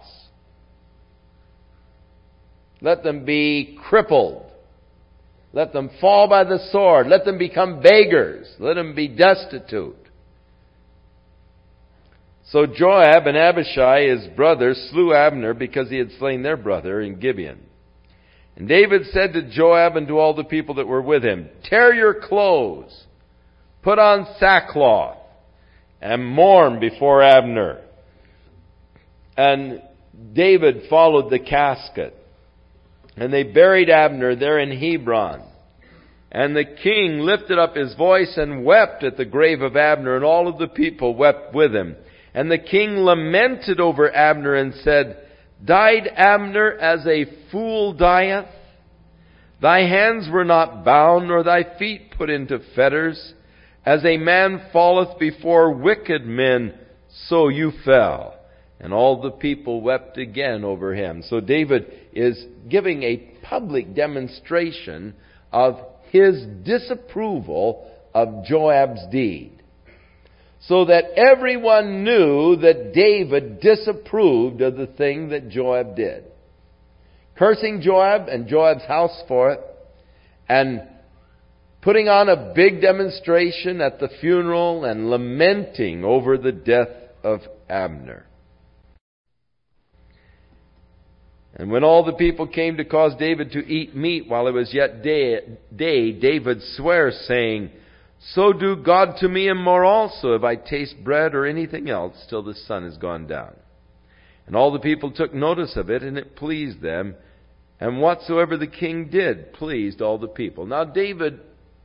Let them be crippled. Let them fall by the sword. Let them become beggars. Let them be destitute. So Joab and Abishai, his brother, slew Abner because he had slain their brother in Gibeon. And David said to Joab and to all the people that were with him, "Tear your clothes, put on sackcloth, and mourn before Abner." And David followed the casket. And they buried Abner there in Hebron. And the king lifted up his voice and wept at the grave of Abner, and all of the people wept with him. And the king lamented over Abner and said, "Died Abner as a fool dieth? Thy hands were not bound, nor thy feet put into fetters. As a man falleth before wicked men, so you fell." And all the people wept again over him. So David is giving a public demonstration of his disapproval of Joab's deed, so that everyone knew that David disapproved of the thing that Joab did. Cursing Joab and Joab's house for it, and putting on a big demonstration at the funeral and lamenting over the death of Abner. And when all the people came to cause David to eat meat while it was yet day, day, David sware, saying, "So do God to me and more also, if I taste bread or anything else till the sun is gone down." And all the people took notice of it, and it pleased them. And whatsoever the king did pleased all the people. Now David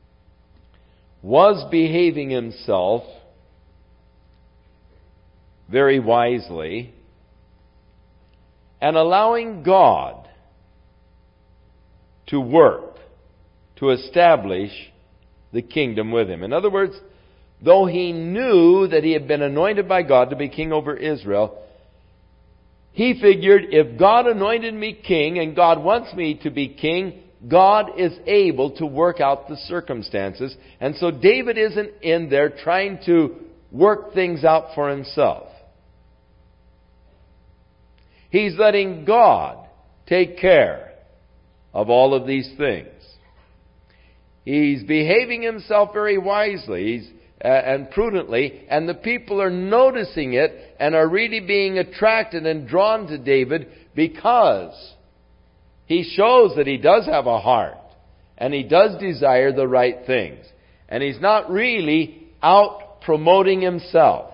was behaving himself very wisely, and allowing God to work, to establish the kingdom with him. In other words, though he knew that he had been anointed by God to be king over Israel, he figured, if God anointed me king and God wants me to be king, God is able to work out the circumstances. And so David isn't in there trying to work things out for himself. He's letting God take care of all of these things. He's behaving himself very wisely he's, uh, and prudently, and the people are noticing it and are really being attracted and drawn to David because he shows that he does have a heart and he does desire the right things. And he's not really out promoting himself.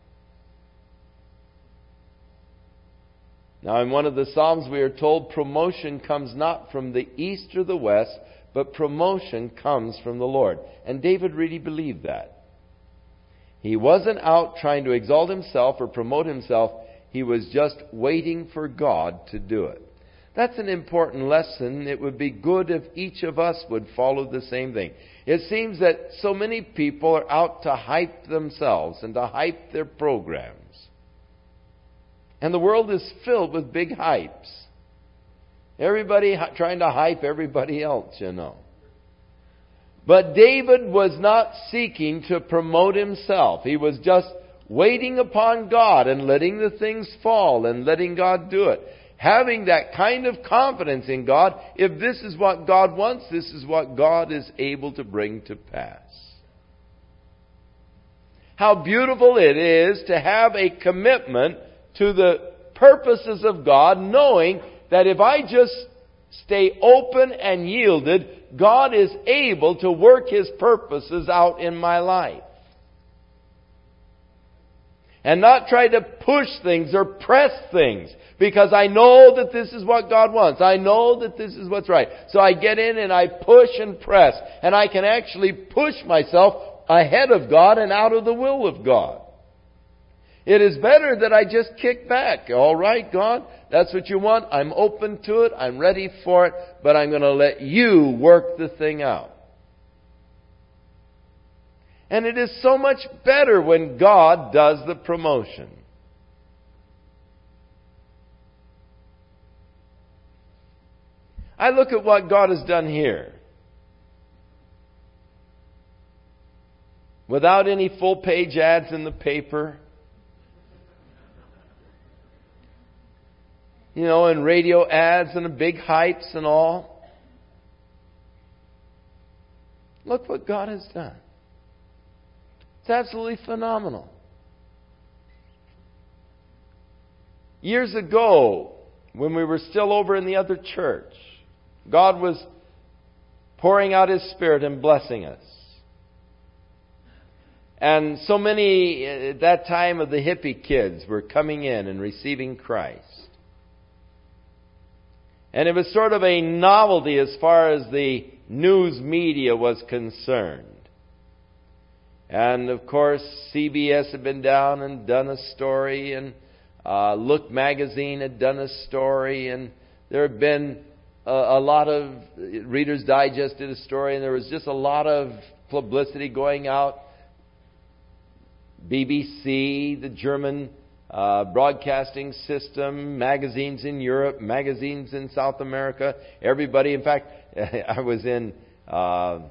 Now, in one of the Psalms we are told promotion comes not from the east or the west, but promotion comes from the Lord. And David really believed that. He wasn't out trying to exalt himself or promote himself. He was just waiting for God to do it. That's an important lesson. It would be good if each of us would follow the same thing. It seems that so many people are out to hype themselves and to hype their programs. And the world is filled with big hypes. Everybody trying to hype everybody else, you know. But David was not seeking to promote himself. He was just waiting upon God and letting the things fall and letting God do it. Having that kind of confidence in God, if this is what God wants, this is what God is able to bring to pass. How beautiful it is to have a commitment to the purposes of God, knowing that if I just stay open and yielded, God is able to work His purposes out in my life. And not try to push things or press things, because I know that this is what God wants. I know that this is what's right. So I get in and I push and press. And I can actually push myself ahead of God and out of the will of God. It is better that I just kick back. All right, God, that's what you want. I'm open to it. I'm ready for it. But I'm going to let you work the thing out. And it is so much better when God does the promotion. I look at what God has done here. Without any full-page ads in the paper. You know, and radio ads and the big hypes and all. Look what God has done. It's absolutely phenomenal. Years ago, when we were still over in the other church, God was pouring out His Spirit and blessing us. And so many, at that time, of the hippie kids were coming in and receiving Christ. And it was sort of a novelty as far as the news media was concerned. And of course, C B S had been down and done a story, and uh, Look magazine had done a story, and there had been a, a lot of, Reader's Digest did a story, and there was just a lot of publicity going out. B B C, the German uh, broadcasting system, magazines in Europe, magazines in South America, everybody. In fact, I was in uh,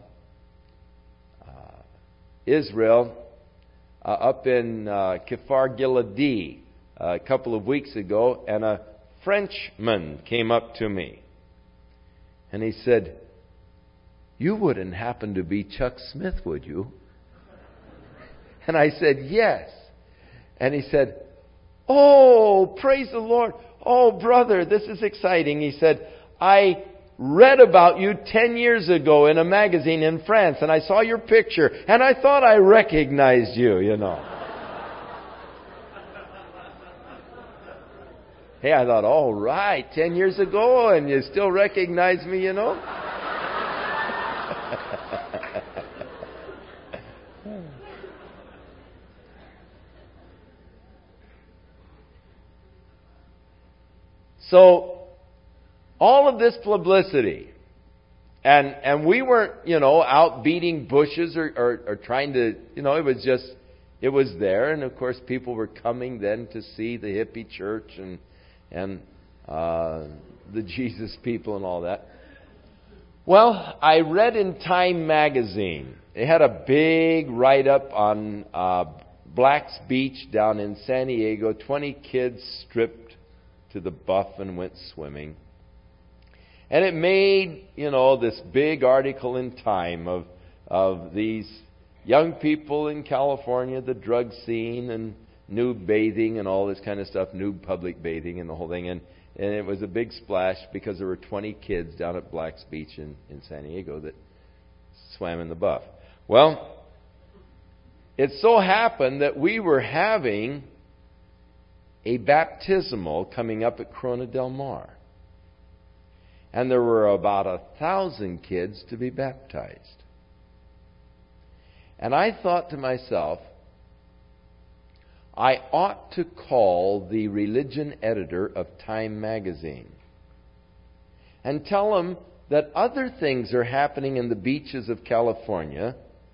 Israel, uh, up in uh, Kfar Giladi uh, a couple of weeks ago, and a Frenchman came up to me. And he said, "You wouldn't happen to be Chuck Smith, would you?" And I said, "Yes." And he said, "Oh, praise the Lord. Oh, brother, this is exciting." He said, "I read about you ten years ago in a magazine in France, and I saw your picture, and I thought I recognized you, you know." Hey, I thought, all right, ten years ago, and you still recognize me, you know? So, all of this publicity, and and we weren't, you know, out beating bushes or, or, or trying to, you know, it was just, it was there. And of course, people were coming then to see the hippie church and and uh, the Jesus people and all that. Well, I read in Time magazine, they had a big write-up on uh, Black's Beach down in San Diego. twenty kids stripped to the buff and went swimming. And it made, you know, this big article in Time of of these young people in California, the drug scene and nude bathing and all this kind of stuff, nude public bathing and the whole thing. And and it was a big splash because there were twenty kids down at Black's Beach in, in San Diego that swam in the Buff. Well, it so happened that we were having a baptismal coming up at Corona del Mar. And there were about a thousand kids to be baptized. And I thought to myself, I ought to call the religion editor of Time magazine and tell him that other things are happening in the beaches of California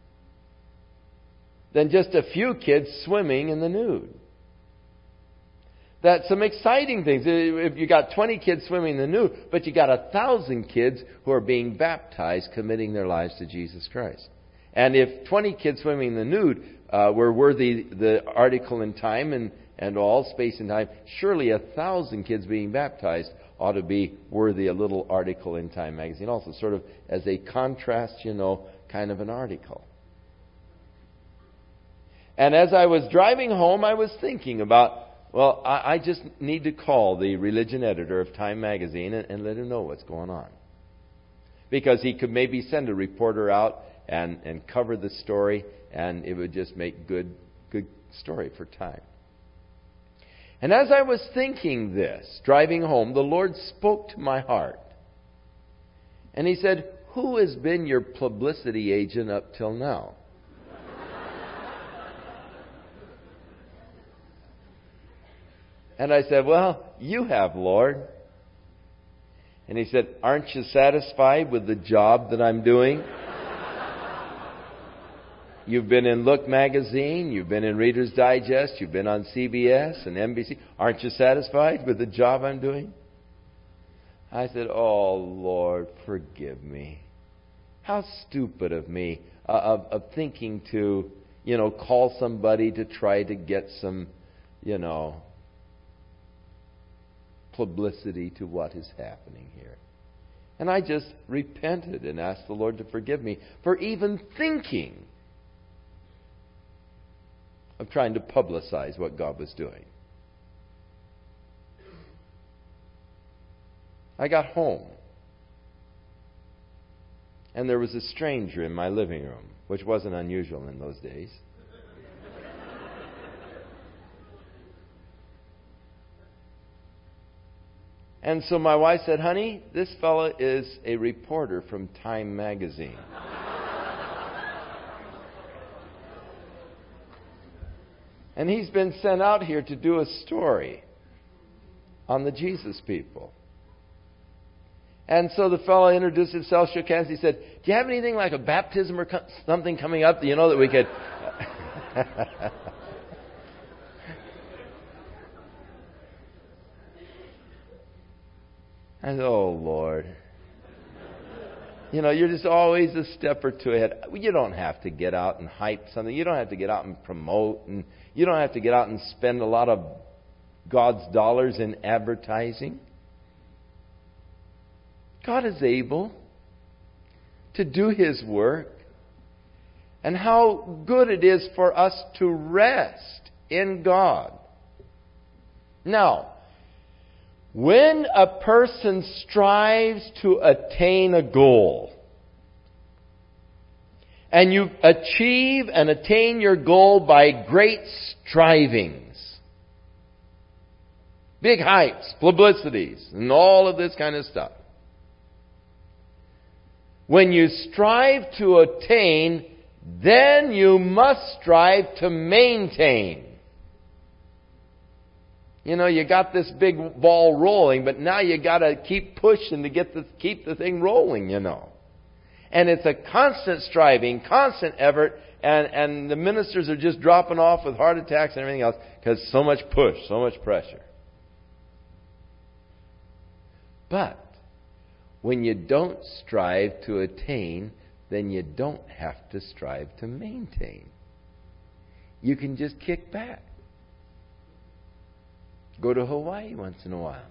than just a few kids swimming in the nude. That some exciting things. If you got twenty kids swimming in the nude, but you got a thousand kids who are being baptized, committing their lives to Jesus Christ. And if twenty kids swimming in the nude uh, were worthy the article in Time and, and all, Space and Time, surely a thousand kids being baptized ought to be worthy a little article in Time magazine also, sort of as a contrast, you know, kind of an article. And as I was driving home, I was thinking about, well, I, I just need to call the religion editor of Time magazine and, and let him know what's going on. Because he could maybe send a reporter out and, and cover the story, and it would just make good, good story for Time. And as I was thinking this, driving home, the Lord spoke to my heart. And He said, "Who has been your publicity agent up till now?" And I said, "Well, you have, Lord." And He said, "Aren't you satisfied with the job that I'm doing? You've been in Look magazine, you've been in Reader's Digest, you've been on C B S and N B C. Aren't you satisfied with the job I'm doing?" I said, "Oh, Lord, forgive me. How stupid of me uh, of, of thinking to, you know, call somebody to try to get some, you know, publicity to what is happening here." And I just repented and asked the Lord to forgive me for even thinking of trying to publicize what God was doing. I got home, and there was a stranger in my living room, which wasn't unusual in those days. And so my wife said, "Honey, this fella is a reporter from Time magazine. And he's been sent out here to do a story on the Jesus people." And so the fellow introduced himself, shook hands. He said, "Do you have anything like a baptism or something coming up, you know, that we could..." I said, "Oh, Lord. You know, you're just always a step or two ahead. You don't have to get out and hype something. You don't have to get out and promote. And you don't have to get out and spend a lot of God's dollars in advertising. God is able to do His work. And how good it is for us to rest in God." Now, when a person strives to attain a goal, and you achieve and attain your goal by great strivings, big hypes, publicities, and all of this kind of stuff. When you strive to attain, then you must strive to maintain. You know, you got this big ball rolling, but now you got to keep pushing to get the keep the thing rolling, you know. And it's a constant striving, constant effort, and, and the ministers are just dropping off with heart attacks and everything else because so much push, so much pressure. But when you don't strive to attain, then you don't have to strive to maintain. You can just kick back. Go to Hawaii once in a while.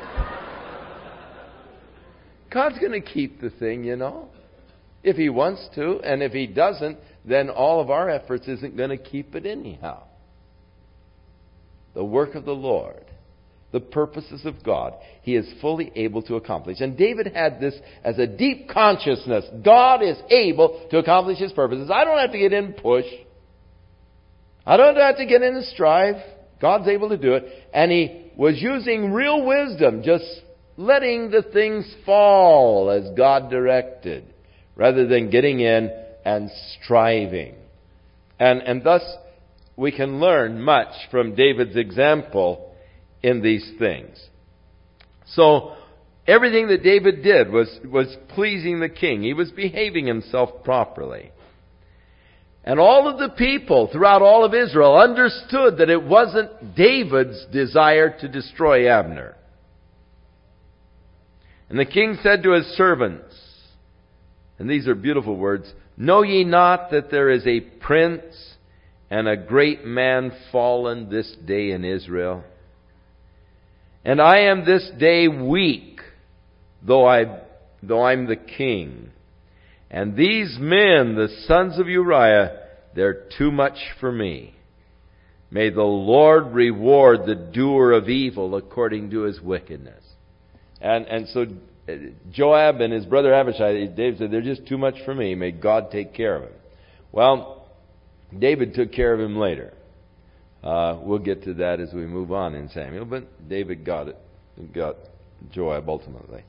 God's going to keep the thing, you know, if He wants to. And if He doesn't, then all of our efforts isn't going to keep it anyhow. The work of the Lord the purposes of God, He is fully able to accomplish. And David had this as a deep consciousness. God is able to accomplish His purposes. I don't have to get in and push. I don't have to get in and strive. God's able to do it. And he was using real wisdom, just letting the things fall as God directed, rather than getting in and striving. And, and thus, we can learn much from David's example in these things. So, everything that David did was, was pleasing the king. He was behaving himself properly. And all of the people throughout all of Israel understood that it wasn't David's desire to destroy Abner. And the king said to his servants, and these are beautiful words, "Know ye not that there is a prince and a great man fallen this day in Israel? And I am this day weak, though I, though I'm the king. And these men, the sons of Uriah, they're too much for me. May the Lord reward the doer of evil according to his wickedness." And and so Joab and his brother Abishai, David said, "They're just too much for me. May God take care of him." Well, David took care of him later. Uh, we'll get to that as we move on in Samuel, but David got it. Got Joab ultimately.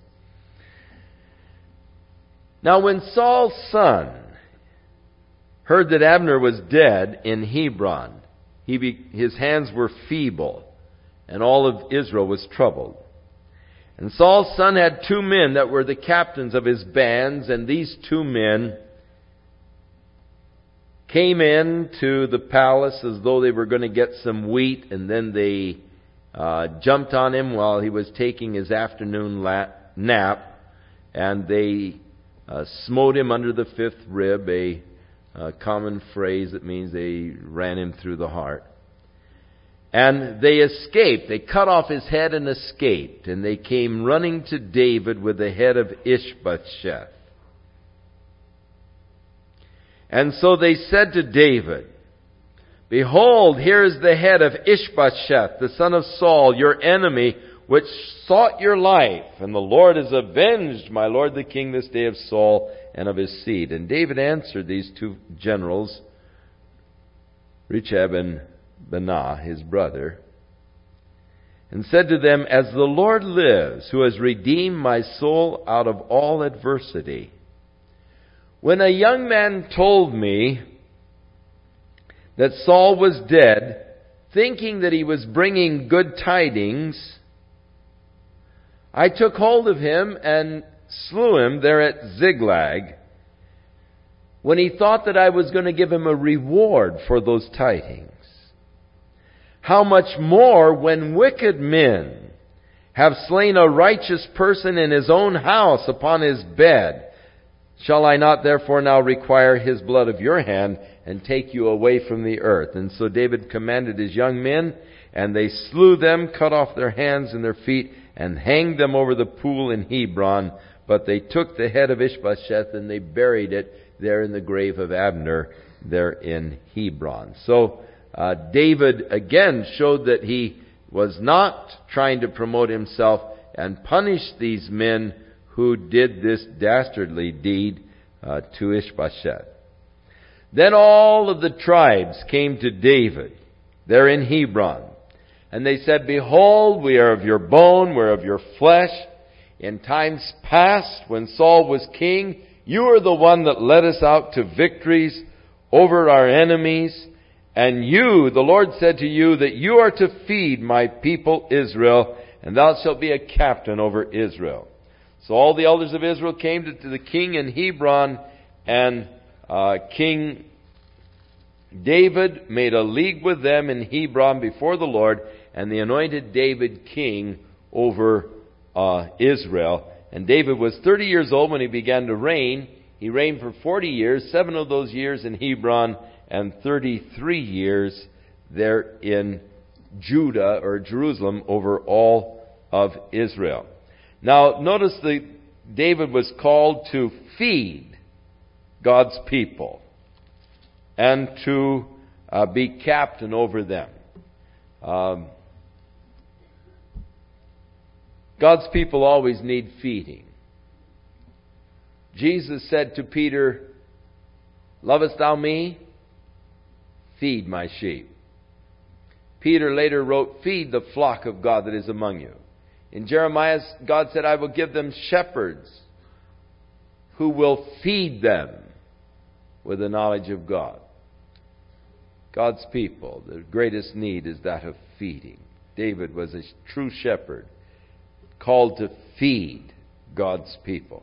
Now when Saul's son heard that Abner was dead in Hebron, he be, his hands were feeble, and all of Israel was troubled. And Saul's son had two men that were the captains of his bands, and these two men came in to the palace as though they were going to get some wheat, and then they uh, jumped on him while he was taking his afternoon la- nap, and they uh, smote him under the fifth rib, a, a common phrase that means they ran him through the heart. And they escaped. They cut off his head and escaped. And they came running to David with the head of Ishbosheth. And so they said to David, "Behold, here is the head of Ishbosheth, the son of Saul, your enemy, which sought your life. And the Lord has avenged my lord the king this day of Saul and of his seed." And David answered these two generals, Rechab and Baanah, his brother, and said to them, "As the Lord lives, who has redeemed my soul out of all adversity, when a young man told me that Saul was dead, thinking that he was bringing good tidings, I took hold of him and slew him there at Ziklag, when he thought that I was going to give him a reward for those tidings. How much more when wicked men have slain a righteous person in his own house upon his bed? Shall I not therefore now require his blood of your hand and take you away from the earth?" And so David commanded his young men, and they slew them, cut off their hands and their feet, and hanged them over the pool in Hebron. But they took the head of Ishbosheth and they buried it there in the grave of Abner, there in Hebron. So uh, David again showed that he was not trying to promote himself, and punished these men who did this dastardly deed uh, to Ishbosheth. Then all of the tribes came to David there in Hebron, and they said, "Behold, we are of your bone, we are of your flesh. In times past, when Saul was king, you are the one that led us out to victories over our enemies. And you, the Lord said to you, that you are to feed my people Israel, and thou shalt be a captain over Israel." So all the elders of Israel came to, to the king in Hebron, and uh, King David made a league with them in Hebron before the Lord, and they anointed David king over uh, Israel. And David was thirty years old when he began to reign. He reigned for forty years, seven of those years in Hebron, and thirty-three years there in Judah or Jerusalem over all of Israel. Now, notice that David was called to feed God's people and to uh, be captain over them. Um, God's people always need feeding. Jesus said to Peter, "Lovest thou me? Feed my sheep." Peter later wrote, "Feed the flock of God that is among you." In Jeremiah, God said, "I will give them shepherds who will feed them with the knowledge of God." God's people, the greatest need is that of feeding. David was a true shepherd, called to feed God's people.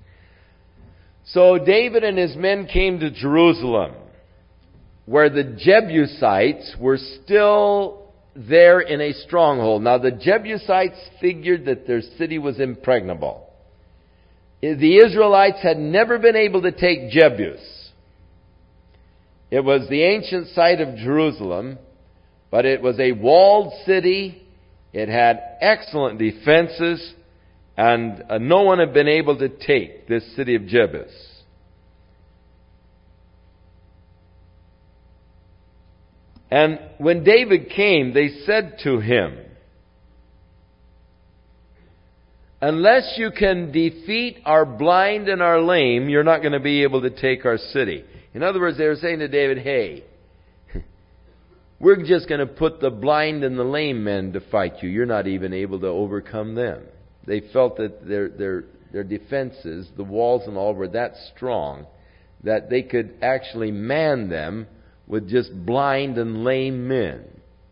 So David and his men came to Jerusalem, where the Jebusites were still there in a stronghold. Now the Jebusites figured that their city was impregnable. The Israelites had never been able to take Jebus. It was the ancient site of Jerusalem, but it was a walled city. It had excellent defenses, and uh, no one had been able to take this city of Jebus. And when David came, they said to him, "Unless you can defeat our blind and our lame, you're not going to be able to take our city." In other words, they were saying to David, "Hey, we're just going to put the blind and the lame men to fight you. You're not even able to overcome them." They felt that their their their defenses, the walls and all, were that strong that they could actually man them with just blind and lame men.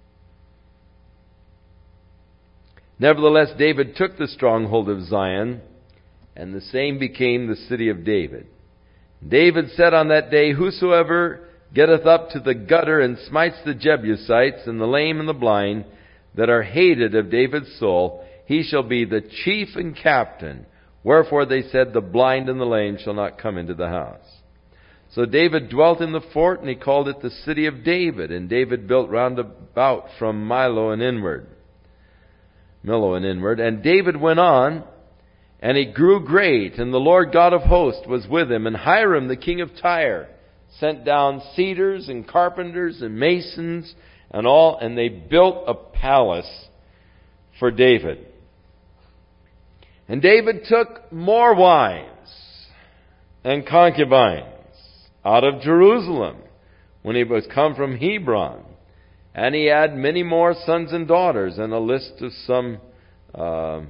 Nevertheless, David took the stronghold of Zion, and the same became the city of David. David said on that day, "Whosoever getteth up to the gutter and smites the Jebusites and the lame and the blind that are hated of David's soul, he shall be the chief and captain." Wherefore they said, "The blind and the lame shall not come into the house." So David dwelt in the fort, and he called it the city of David. And David built round about from Milo and inward. Millo and inward. And David went on, and he grew great, and the Lord God of hosts was with him. And Hiram, the king of Tyre, sent down cedars and carpenters and masons and all, and they built a palace for David. And David took more wives and concubines out of Jerusalem when he was come from Hebron. And he had many more sons and daughters, and a list of some uh,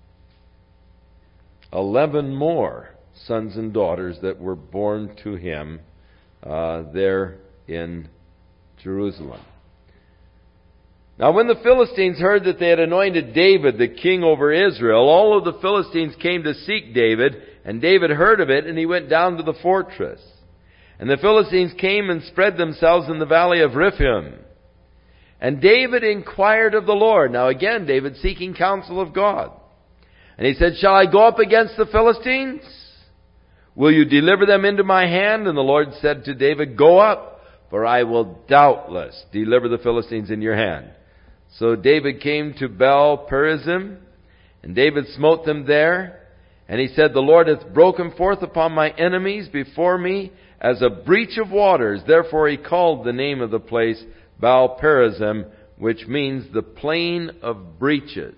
eleven more sons and daughters that were born to him uh, there in Jerusalem. Now when the Philistines heard that they had anointed David the king over Israel, all of the Philistines came to seek David, and David heard of it, and he went down to the fortress. And the Philistines came and spread themselves in the valley of Rephaim. And David inquired of the Lord. Now again, David seeking counsel of God. And he said, "Shall I go up against the Philistines? Will you deliver them into my hand?" And the Lord said to David, "Go up, for I will doubtless deliver the Philistines in your hand." So David came to Baal Perazim, and David smote them there. And he said, "The Lord hath broken forth upon my enemies before me as a breach of waters." Therefore he called the name of the place Baal Perazim, which means the plain of breaches.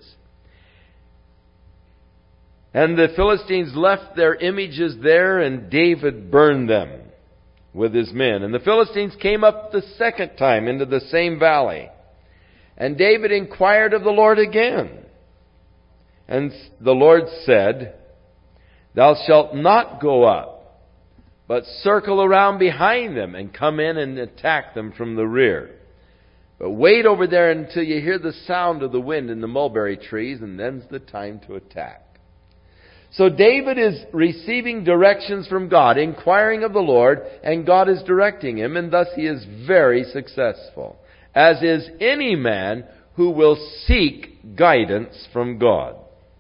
And the Philistines left their images there, and David burned them with his men. And the Philistines came up the second time into the same valley. And David inquired of the Lord again. And the Lord said, "Thou shalt not go up, but circle around behind them and come in and attack them from the rear. But wait over there until you hear the sound of the wind in the mulberry trees, and then's the time to attack." So David is receiving directions from God, inquiring of the Lord, and God is directing him, and thus he is very successful, as is any man who will seek guidance from God.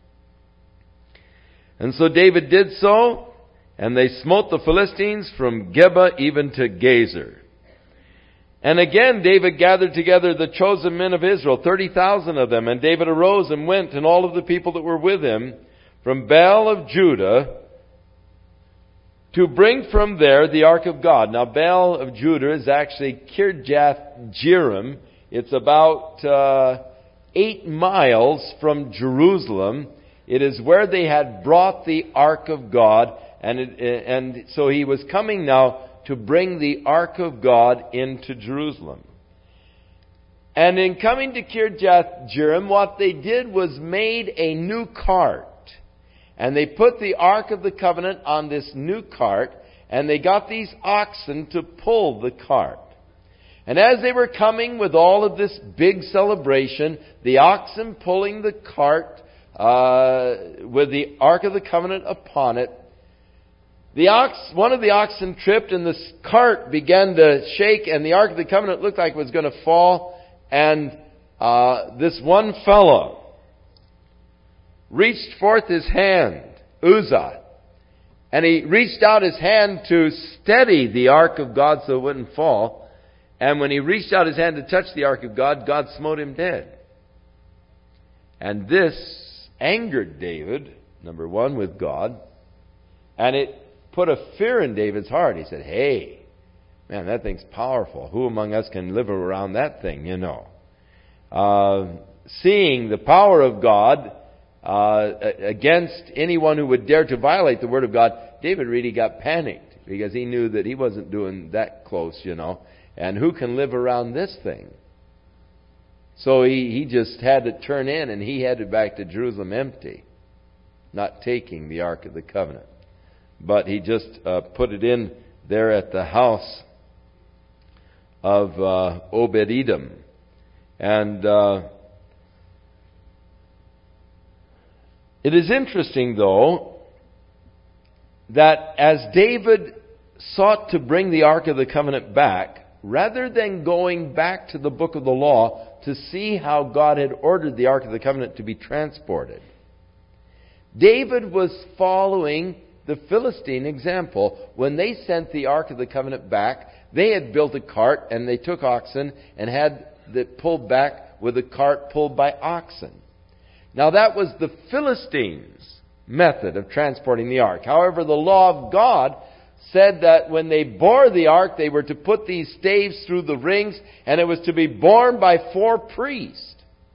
And so David did so, and they smote the Philistines from Geba even to Gezer. And again David gathered together the chosen men of Israel, thirty thousand of them. And David arose and went, and all of the people that were with him, from Baal of Judah, to bring from there the ark of God. Now Baal of Judah is actually Kirjath Jearim. It's about uh, eight miles from Jerusalem. It is where they had brought the ark of God, and it, and so he was coming now to bring the ark of God into Jerusalem. And in coming to Kirjath Jearim, what they did was made a new cart. And they put the Ark of the Covenant on this new cart, and they got these oxen to pull the cart. And as they were coming with all of this big celebration, the oxen pulling the cart uh, with the Ark of the Covenant upon it, the ox, one of the oxen tripped, and the cart began to shake, and the Ark of the Covenant looked like it was going to fall. And uh, this one fellow reached forth his hand, Uzzah, and he reached out his hand to steady the ark of God so it wouldn't fall. And when he reached out his hand to touch the ark of God, God smote him dead. And this angered David, number one, with God, and it put a fear in David's heart. He said, hey, man, that thing's powerful. Who among us can live around that thing, you know? Uh, seeing the power of God uh, against anyone who would dare to violate the Word of God, David really got panicked because he knew that he wasn't doing that close, you know. And who can live around this thing? So he, he just had to turn in, and he headed back to Jerusalem empty, not taking the Ark of the Covenant. But he just uh, put it in there at the house of uh, Obed-Edom. And uh, it is interesting, though, that as David sought to bring the Ark of the Covenant back, rather than going back to the book of the law to see how God had ordered the Ark of the Covenant to be transported, David was following the Philistine example. When they sent the Ark of the Covenant back, they had built a cart, and they took oxen and had it pulled back with a cart pulled by oxen. Now that was the Philistines' method of transporting the ark. However, the law of God said that when they bore the ark, they were to put these staves through the rings, and it was to be borne by four priests.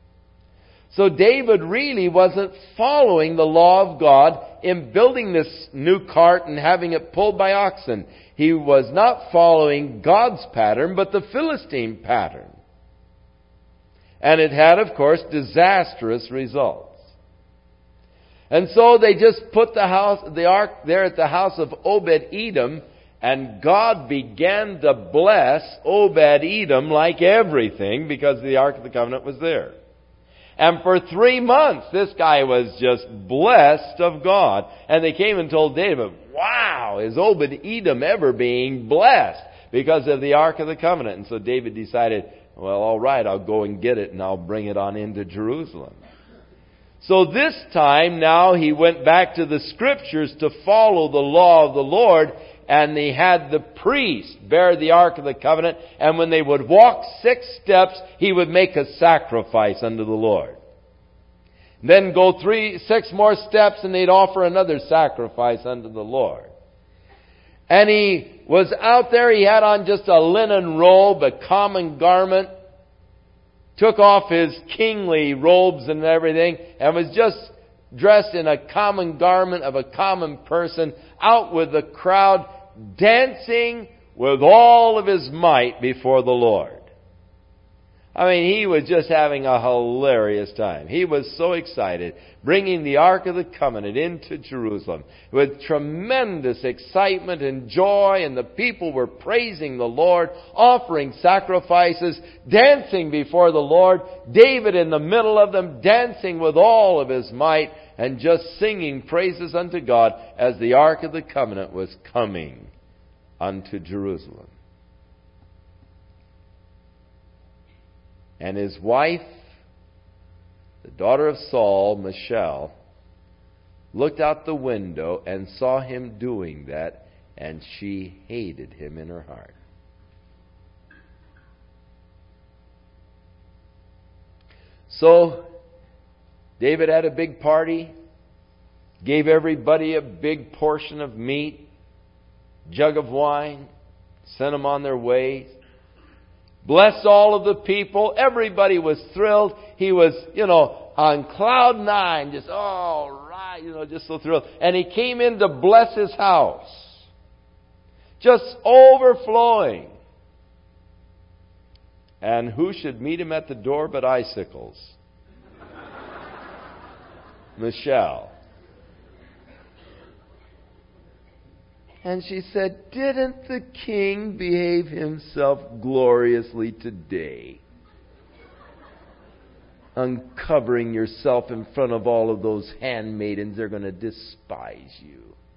So David really wasn't following the law of God in building this new cart and having it pulled by oxen. He was not following God's pattern, but the Philistine pattern. And it had, of course, disastrous results. And so they just put the house, the ark there at the house of Obed-Edom, and God began to bless Obed-Edom like everything because the Ark of the Covenant was there. And for three months, this guy was just blessed of God. And they came and told David, wow, is Obed-Edom ever being blessed because of the Ark of the Covenant? And so David decided, well, all right, I'll go and get it, and I'll bring it on into Jerusalem. So this time now he went back to the Scriptures to follow the law of the Lord, and he had the priest bear the Ark of the Covenant, and when they would walk six steps, he would make a sacrifice unto the Lord. Then go three, six more steps, and they'd offer another sacrifice unto the Lord. And he was out there, he had on just a linen robe, a common garment, took off his kingly robes and everything, and was just dressed in a common garment of a common person, out with the crowd, dancing with all of his might before the Lord. I mean, he was just having a hilarious time. He was so excited, bringing the Ark of the Covenant into Jerusalem with tremendous excitement and joy, and the people were praising the Lord, offering sacrifices, dancing before the Lord, David in the middle of them, dancing with all of his might, and just singing praises unto God as the Ark of the Covenant was coming unto Jerusalem. And his wife, the daughter of Saul, Michal, looked out the window and saw him doing that, and she hated him in her heart. So, David had a big party, gave everybody a big portion of meat, jug of wine, sent them on their way. Blessed all of the people. Everybody was thrilled. He was, you know, on cloud nine. Just, all you know, just so thrilled. And he came in to bless his house. Just overflowing. And who should meet him at the door but icicles? Michelle. And she said, didn't the king behave himself gloriously today? Uncovering yourself in front of all of those handmaidens, they're going to despise you.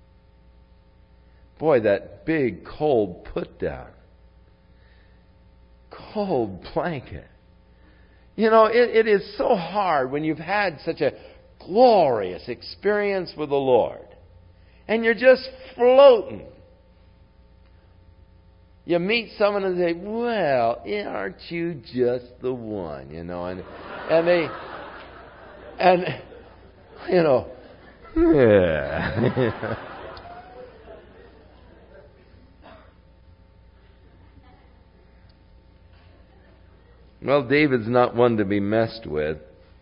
Boy, that big cold put down. Cold blanket. You know, it, it is so hard when you've had such a glorious experience with the Lord. And you're just floating. You meet someone and say, well, aren't you just the one? You know, and and they, and, you know, yeah. Well, David's not one to be messed with.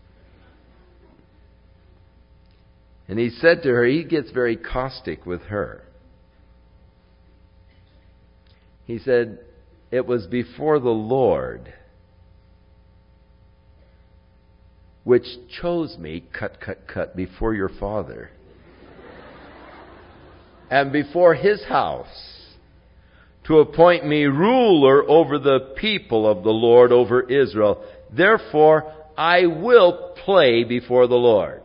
And he said to her, he gets very caustic with her. He said, it was before the Lord which chose me, cut, cut, cut, before your father, and before his house, to appoint me ruler over the people of the Lord, over Israel. Therefore, I will play before the Lord.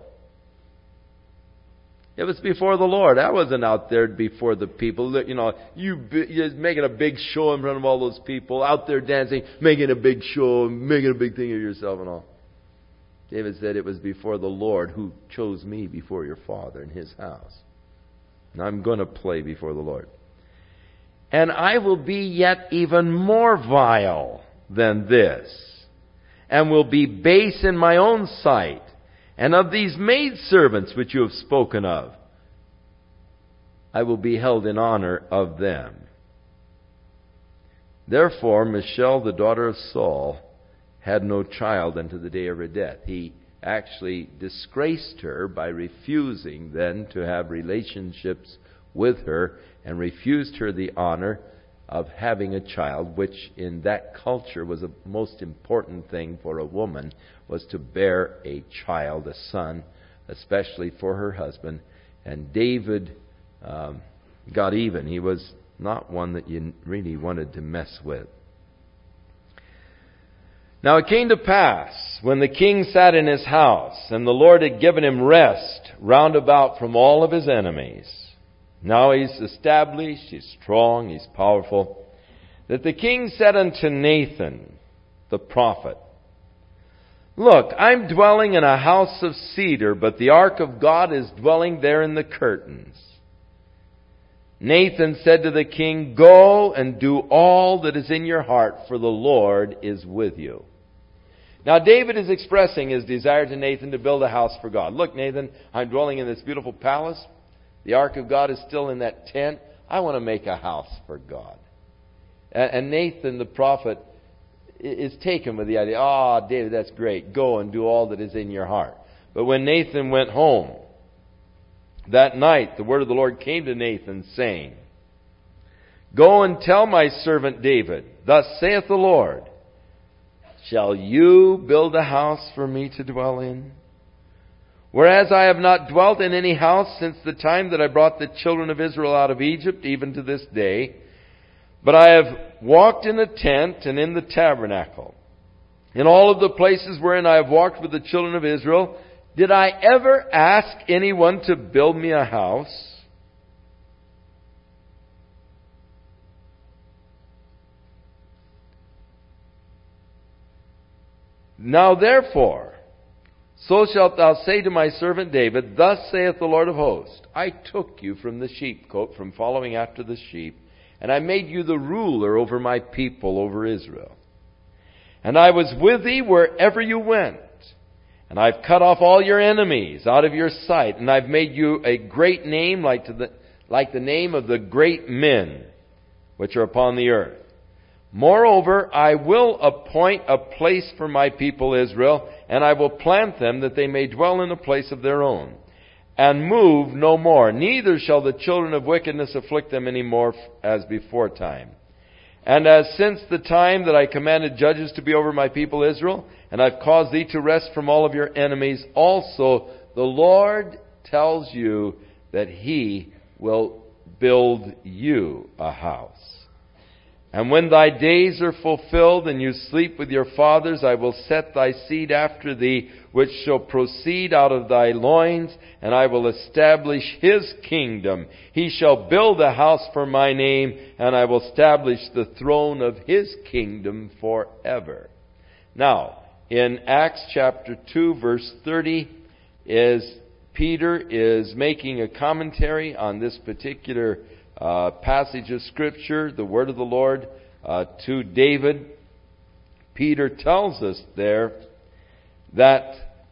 It was before the Lord. I wasn't out there before the people. You know, you, you're making a big show in front of all those people, out there dancing, making a big show, making a big thing of yourself and all. David said, it was before the Lord who chose me before your father in his house. And I'm going to play before the Lord. And I will be yet even more vile than this, and will be base in my own sight, and of these maidservants which you have spoken of, I will be held in honor of them. Therefore, Michal, the daughter of Saul, had no child unto the day of her death. He actually disgraced her by refusing then to have relationships with her, and refused her the honor of having a child, which in that culture was the most important thing for a woman, was to bear a child, a son, especially for her husband. And David um, got even. He was not one that you really wanted to mess with. Now it came to pass, when the king sat in his house, and the Lord had given him rest round about from all of his enemies. Now he's established, he's strong, he's powerful, that the king said unto Nathan, the prophet, Look, I'm dwelling in a house of cedar, but the ark of God is dwelling there in the curtains. Nathan said to the king, Go and do all that is in your heart, for the Lord is with you. Now David is expressing his desire to Nathan to build a house for God. Look, Nathan, I'm dwelling in this beautiful palace. The ark of God is still in that tent. I want to make a house for God. And Nathan, the prophet, is taken with the idea, Oh, David, that's great. Go and do all that is in your heart. But when Nathan went home, that night the word of the Lord came to Nathan, saying, Go and tell my servant David, Thus saith the Lord, Shall you build a house for me to dwell in? Whereas I have not dwelt in any house since the time that I brought the children of Israel out of Egypt, even to this day. But I have walked in a tent and in the tabernacle. In all of the places wherein I have walked with the children of Israel, did I ever ask anyone to build me a house? Now therefore, so shalt thou say to my servant David, Thus saith the Lord of hosts, I took you from the sheepcote, from following after the sheep, and I made you the ruler over my people, over Israel. And I was with thee wherever you went. And I've cut off all your enemies out of your sight, and I've made you a great name like to the, like the name of the great men which are upon the earth. Moreover, I will appoint a place for my people Israel, and I will plant them that they may dwell in a place of their own. and move no more. Neither shall the children of wickedness afflict them any more as before time. And as since the time that I commanded judges to be over my people Israel, and I've caused thee to rest from all of your enemies, also the Lord tells you that He will build you a house. And when thy days are fulfilled, and you sleep with your fathers, I will set thy seed after thee, which shall proceed out of thy loins, and I will establish his kingdom. He shall build a house for my name, and I will establish the throne of his kingdom forever. Now, in Acts chapter two, verse thirty, is Peter is making a commentary on this particular Uh, passage of Scripture, the word of the Lord uh, to David. Peter tells us there that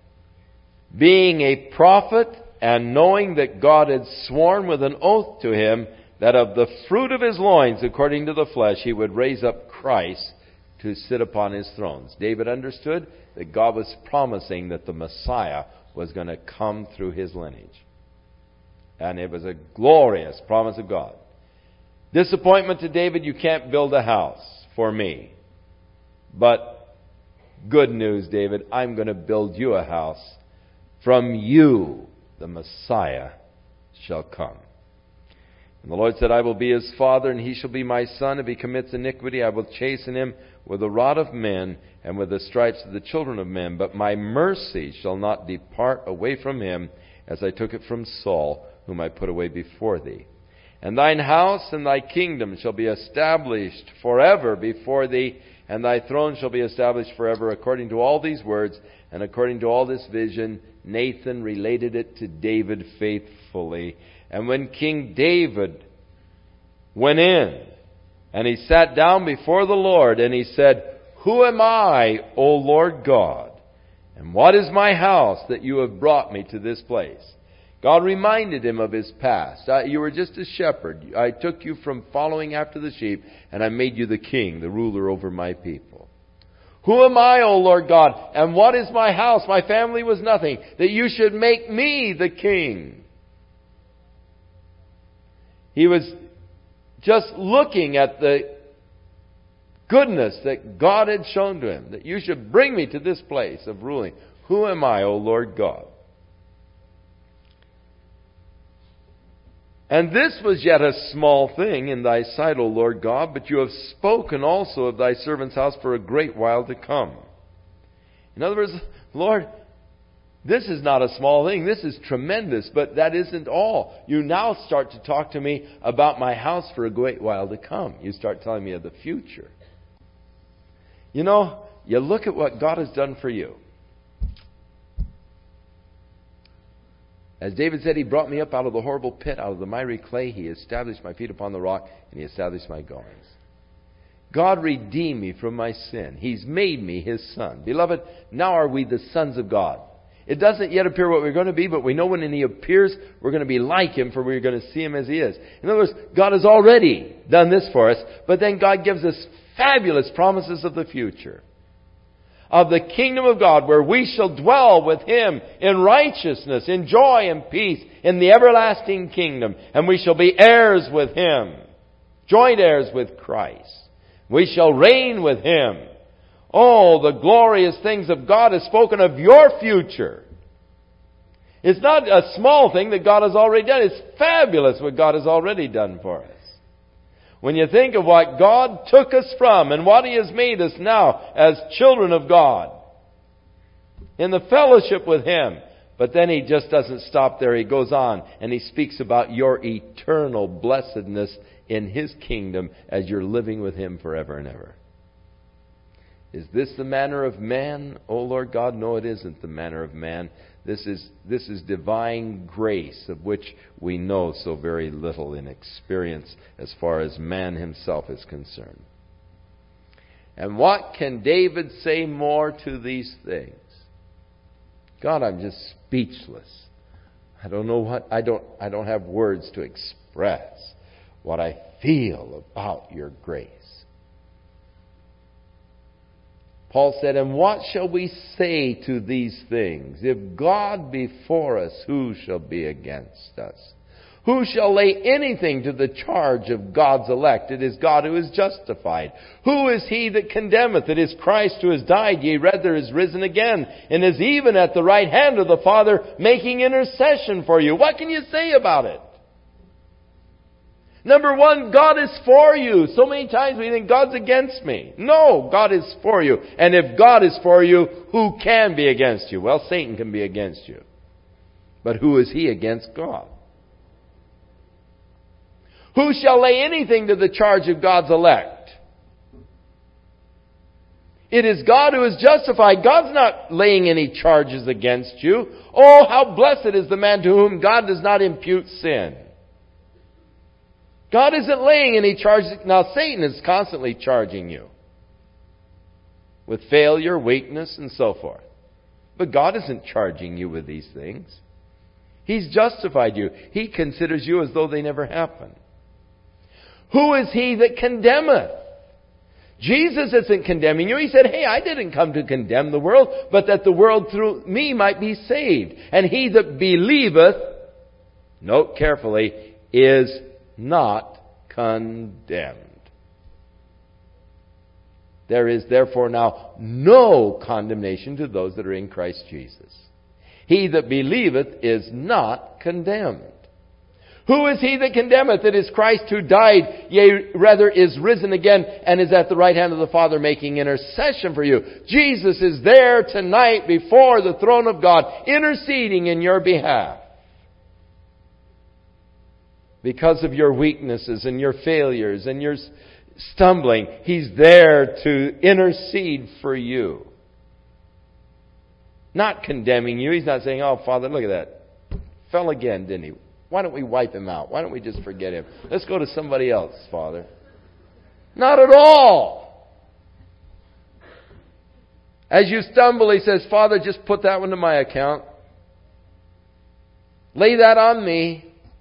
being a prophet and knowing that God had sworn with an oath to him that of the fruit of his loins, according to the flesh, he would raise up Christ to sit upon his thrones. David understood that God was promising that the Messiah was going to come through his lineage. And it was a glorious promise of God. Disappointment to David, you can't build a house for me. But good news, David, I'm going to build you a house. From you, the Messiah shall come. And the Lord said, I will be his father, and he shall be my son. If he commits iniquity, I will chasten him with the rod of men and with the stripes of the children of men. But my mercy shall not depart away from him, as I took it from Saul, whom I put away before thee. And thine house and thy kingdom shall be established forever before thee, and thy throne shall be established forever. According to all these words, and according to all this vision, Nathan related it to David faithfully. And when King David went in, and he sat down before the Lord, and he said, Who am I, O Lord God? And what is my house that you have brought me to this place? God reminded him of his past. Uh, you were just a shepherd. I took you from following after the sheep, and I made you the king, the ruler over my people. Who am I, O Lord God? And what is my house? My family was nothing, that you should make me the king. He was just looking at the goodness that God had shown to him, that you should bring me to this place of ruling. Who am I, O Lord God? And this was yet a small thing in thy sight, O Lord God, but you have spoken also of thy servant's house for a great while to come. In other words, Lord, this is not a small thing. This is tremendous, but that isn't all. You now start to talk to me about my house for a great while to come. You start telling me of the future. You know, you look at what God has done for you. As David said, He brought me up out of the horrible pit, out of the miry clay. He established my feet upon the rock, and He established my goings. God redeemed me from my sin. He's made me His son. Beloved, now are we the sons of God. It doesn't yet appear what we're going to be, but we know when He appears, we're going to be like Him, for we're going to see Him as He is. In other words, God has already done this for us, but then God gives us fabulous promises of the future. Of the kingdom of God, where we shall dwell with Him in righteousness, in joy and peace, in the everlasting kingdom. And we shall be heirs with Him, joint heirs with Christ. We shall reign with Him. Oh, the glorious things of God is spoken of your future. It's not a small thing that God has already done. It's fabulous what God has already done for us. When you think of what God took us from and what He has made us now as children of God, in the fellowship with Him. But then He just doesn't stop there. He goes on and He speaks about your eternal blessedness in His kingdom as you're living with Him forever and ever. Is this the manner of man, O Lord God? No, it isn't the manner of man. This is, this is divine grace of which we know so very little in experience as far as man himself is concerned. And what can David say more to these things? God, I'm just speechless. I don't know what, I don't, I don't have words to express what I feel about your grace. Paul said, "And what shall we say to these things? If God be for us, who shall be against us? Who shall lay anything to the charge of God's elect? It is God who is justified. Who is he that condemneth? It is Christ who has died, yea, rather is risen again, and is even at the right hand of the Father, making intercession for you." What can you say about it? Number one, God is for you. So many times we think God's against me. No, God is for you. And if God is for you, who can be against you? Well, Satan can be against you. But who is he against God? Who shall lay anything to the charge of God's elect? It is God who is justified. God's not laying any charges against you. Oh, how blessed is the man to whom God does not impute sin. God isn't laying any charges. Now, Satan is constantly charging you with failure, weakness, and so forth. But God isn't charging you with these things. He's justified you. He considers you as though they never happened. Who is he that condemneth? Jesus isn't condemning you. He said, "Hey, I didn't come to condemn the world, but that the world through me might be saved. And he that believeth," note carefully, "is not condemned. There is therefore now no condemnation to those that are in Christ Jesus. He that believeth is not condemned. Who is he that condemneth? It is Christ who died, yea, rather is risen again, and is at the right hand of the Father making intercession for you." Jesus is there tonight before the throne of God, interceding in your behalf. Because of your weaknesses and your failures and your stumbling, He's there to intercede for you. Not condemning you. He's not saying, "Oh, Father, look at that. Fell again, didn't he? Why don't we wipe him out? Why don't we just forget him? Let's go to somebody else, Father." Not at all. As you stumble, He says, "Father, just put that one to my account. Lay that on me.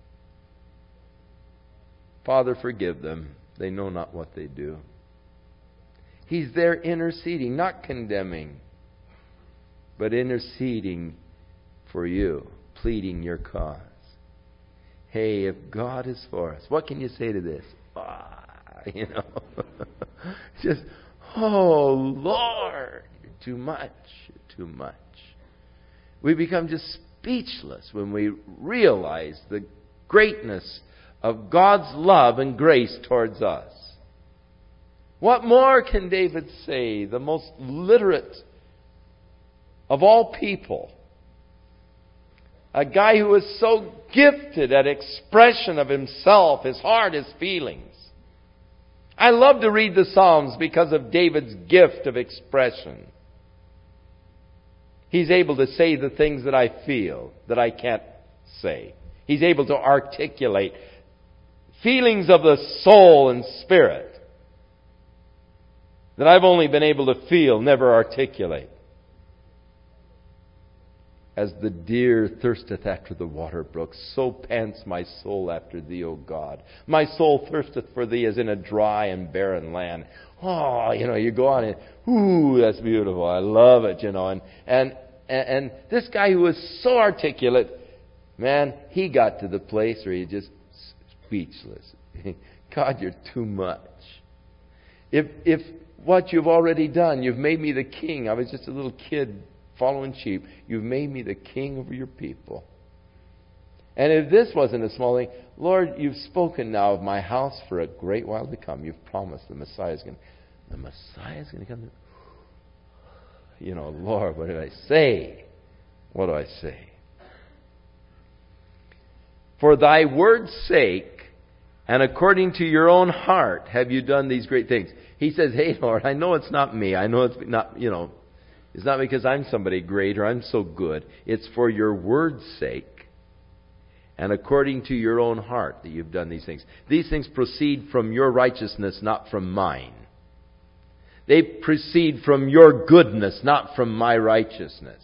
Father, forgive them. They know not what they do." He's there interceding, not condemning, but interceding for you, pleading your cause. Hey, if God is for us, what can you say to this? Ah, you know, just, "Oh, Lord, you're too much, you're too much." We become just speechless when we realize the greatness of God's love and grace towards us. What more can David say, the most literate of all people? A guy who is so gifted at expression of himself, his heart, his feelings. I love to read the Psalms because of David's gift of expression. He's able to say the things that I feel, that I can't say. He's able to articulate feelings of the soul and spirit that I've only been able to feel, never articulate. As the deer thirsteth after the water brooks, so pants my soul after Thee, O God. My soul thirsteth for Thee as in a dry and barren land. Oh, you know, you go on and, ooh, that's beautiful. I love it, you know. And, and, and this guy who was so articulate, man, he got to the place where he just speechless. God, you're too much. If, if what you've already done, you've made me the king. I was just a little kid following sheep. You've made me the king over your people. And if this wasn't a small thing, Lord, you've spoken now of my house for a great while to come. You've promised the Messiah is going to, the Messiah is going to come. You know, Lord, what did I say? What do I say? For thy word's sake, and according to your own heart, have you done these great things. He says, "Hey, Lord, I know it's not me. I know it's not, you know, it's not because I'm somebody great or I'm so good. It's for your word's sake and according to your own heart that you've done these things. These things proceed from your righteousness, not from mine. They proceed from your goodness, not from my righteousness."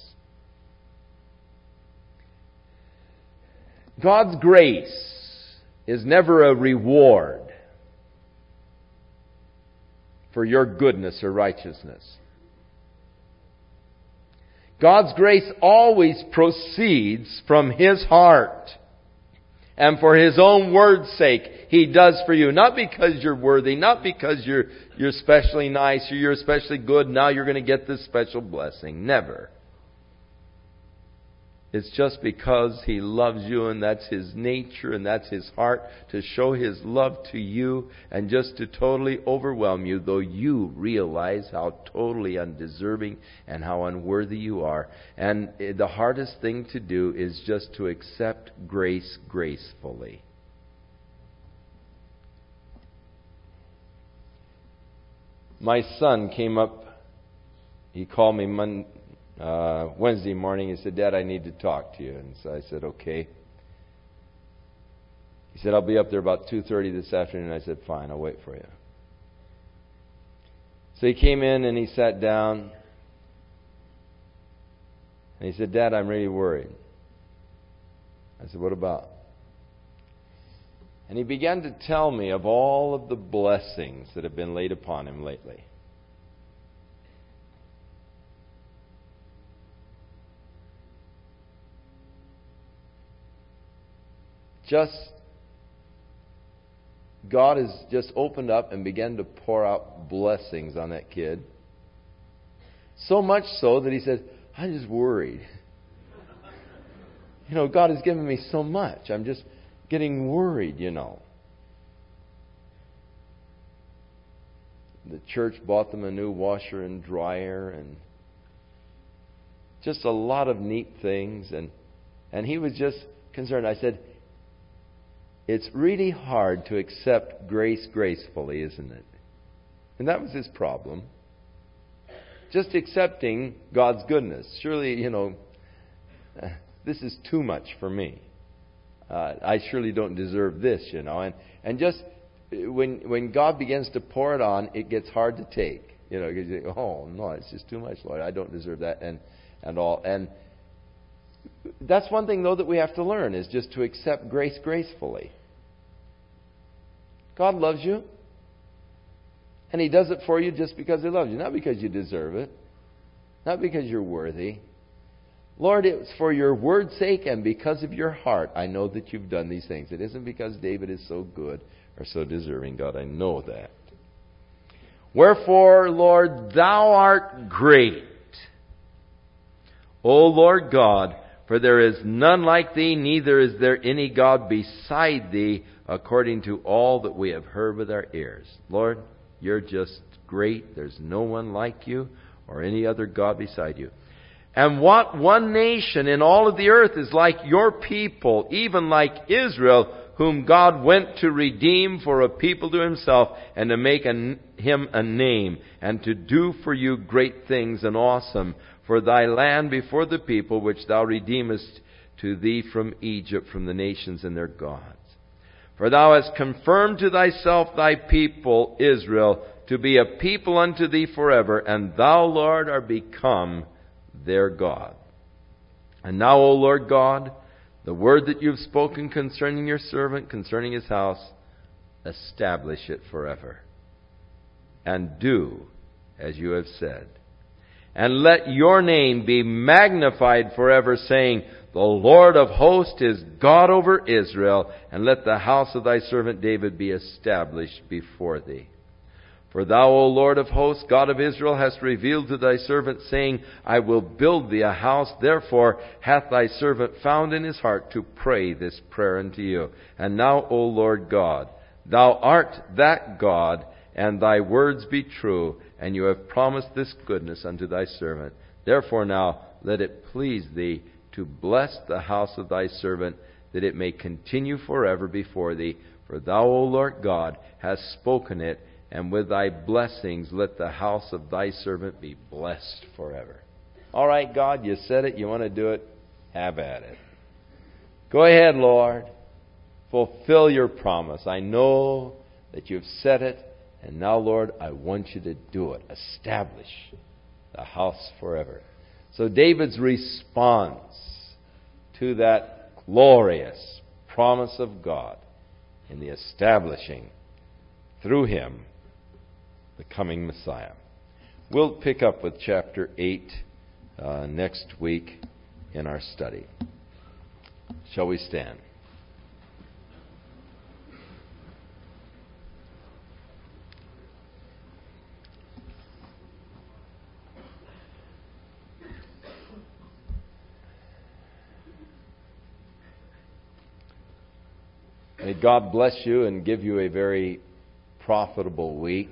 God's grace is never a reward for your goodness or righteousness. God's grace always proceeds from His heart. And for His own word's sake, He does for you. Not because you're worthy, not because you're, you're especially nice or you're especially good, now you're going to get this special blessing. Never. It's just because He loves you, and that's His nature and that's His heart, to show His love to you and just to totally overwhelm you, though you realize how totally undeserving and how unworthy you are. And the hardest thing to do is just to accept grace gracefully. My son came up, he called me Monday. Uh, Wednesday morning, he said, "Dad, I need to talk to you." And so I said, "Okay." He said, "I'll be up there about two thirty this afternoon." I said, "Fine, I'll wait for you." So he came in and he sat down. And he said, "Dad, I'm really worried." I said, "What about?" And he began to tell me of all of the blessings that have been laid upon him lately. Just, God has just opened up and began to pour out blessings on that kid. So much so that he said, "I'm just worried. You know, God has given me so much. I'm just getting worried, you know." The church bought them a new washer and dryer and just a lot of neat things. And, and he was just concerned. I said, "It's really hard to accept grace gracefully, isn't it?" And that was his problem. Just accepting God's goodness. Surely, you know, this is too much for me. Uh, I surely don't deserve this, you know. And and just when when God begins to pour it on, it gets hard to take. You know, because you think, "Oh no, it's just too much, Lord. I don't deserve that," and and all. And that's one thing, though, that we have to learn, is just to accept grace gracefully. God loves you. And He does it for you just because He loves you. Not because you deserve it. Not because you're worthy. "Lord, it's for your word's sake and because of your heart I know that you've done these things." It isn't because David is so good or so deserving. God, I know that. "Wherefore, Lord, thou art great. O Lord God, for there is none like thee, neither is there any God beside thee, according to all that we have heard with our ears." Lord, you're just great. There's no one like you or any other God beside you. "And what one nation in all of the earth is like your people, even like Israel, whom God went to redeem for a people to Himself, and to make a, Him a name, and to do for you great things and awesome, for thy land before the people which thou redeemest to thee from Egypt, from the nations and their gods. For thou hast confirmed to thyself thy people Israel, to be a people unto thee forever, and thou, Lord, art become their God. And now, O Lord God, the word that you've spoken concerning your servant, concerning his house, establish it forever. And do as you have said. And let your name be magnified forever, saying, the Lord of hosts is God over Israel, and let the house of thy servant David be established before thee. For thou, O Lord of hosts, God of Israel, hast revealed to thy servant, saying, I will build thee a house. Therefore hath thy servant found in his heart to pray this prayer unto you. And now, O Lord God, thou art that God, and thy words be true, and you have promised this goodness unto thy servant. Therefore now let it please thee to bless the house of thy servant, that it may continue forever before thee. For thou, O Lord God, hast spoken it, and with thy blessings let the house of thy servant be blessed forever. All right, God, you said it. You want to do it? Have at it. Go ahead, Lord. Fulfill your promise. I know that you've said it. And now, Lord, I want you to do it. Establish the house forever. So David's response to that glorious promise of God in the establishing through him the coming Messiah. We'll pick up with chapter eight uh, next week in our study. Shall we stand? May God bless you and give you a very profitable week.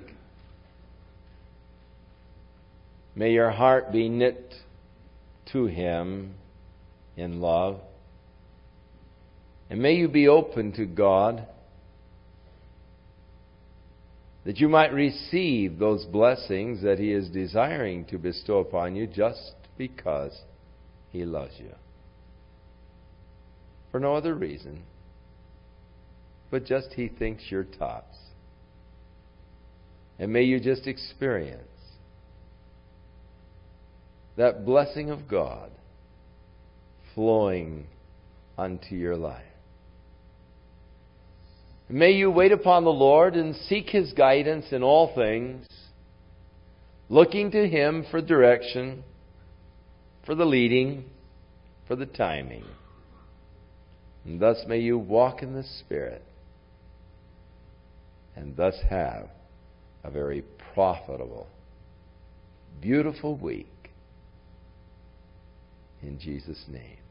May your heart be knit to Him in love. And may you be open to God, that you might receive those blessings that He is desiring to bestow upon you just because He loves you. For no other reason, but just He thinks you're tops. And may you just experience that blessing of God flowing unto your life. May you wait upon the Lord and seek His guidance in all things, looking to Him for direction, for the leading, for the timing. And thus may you walk in the Spirit, and thus have a very profitable, beautiful week. In Jesus' name.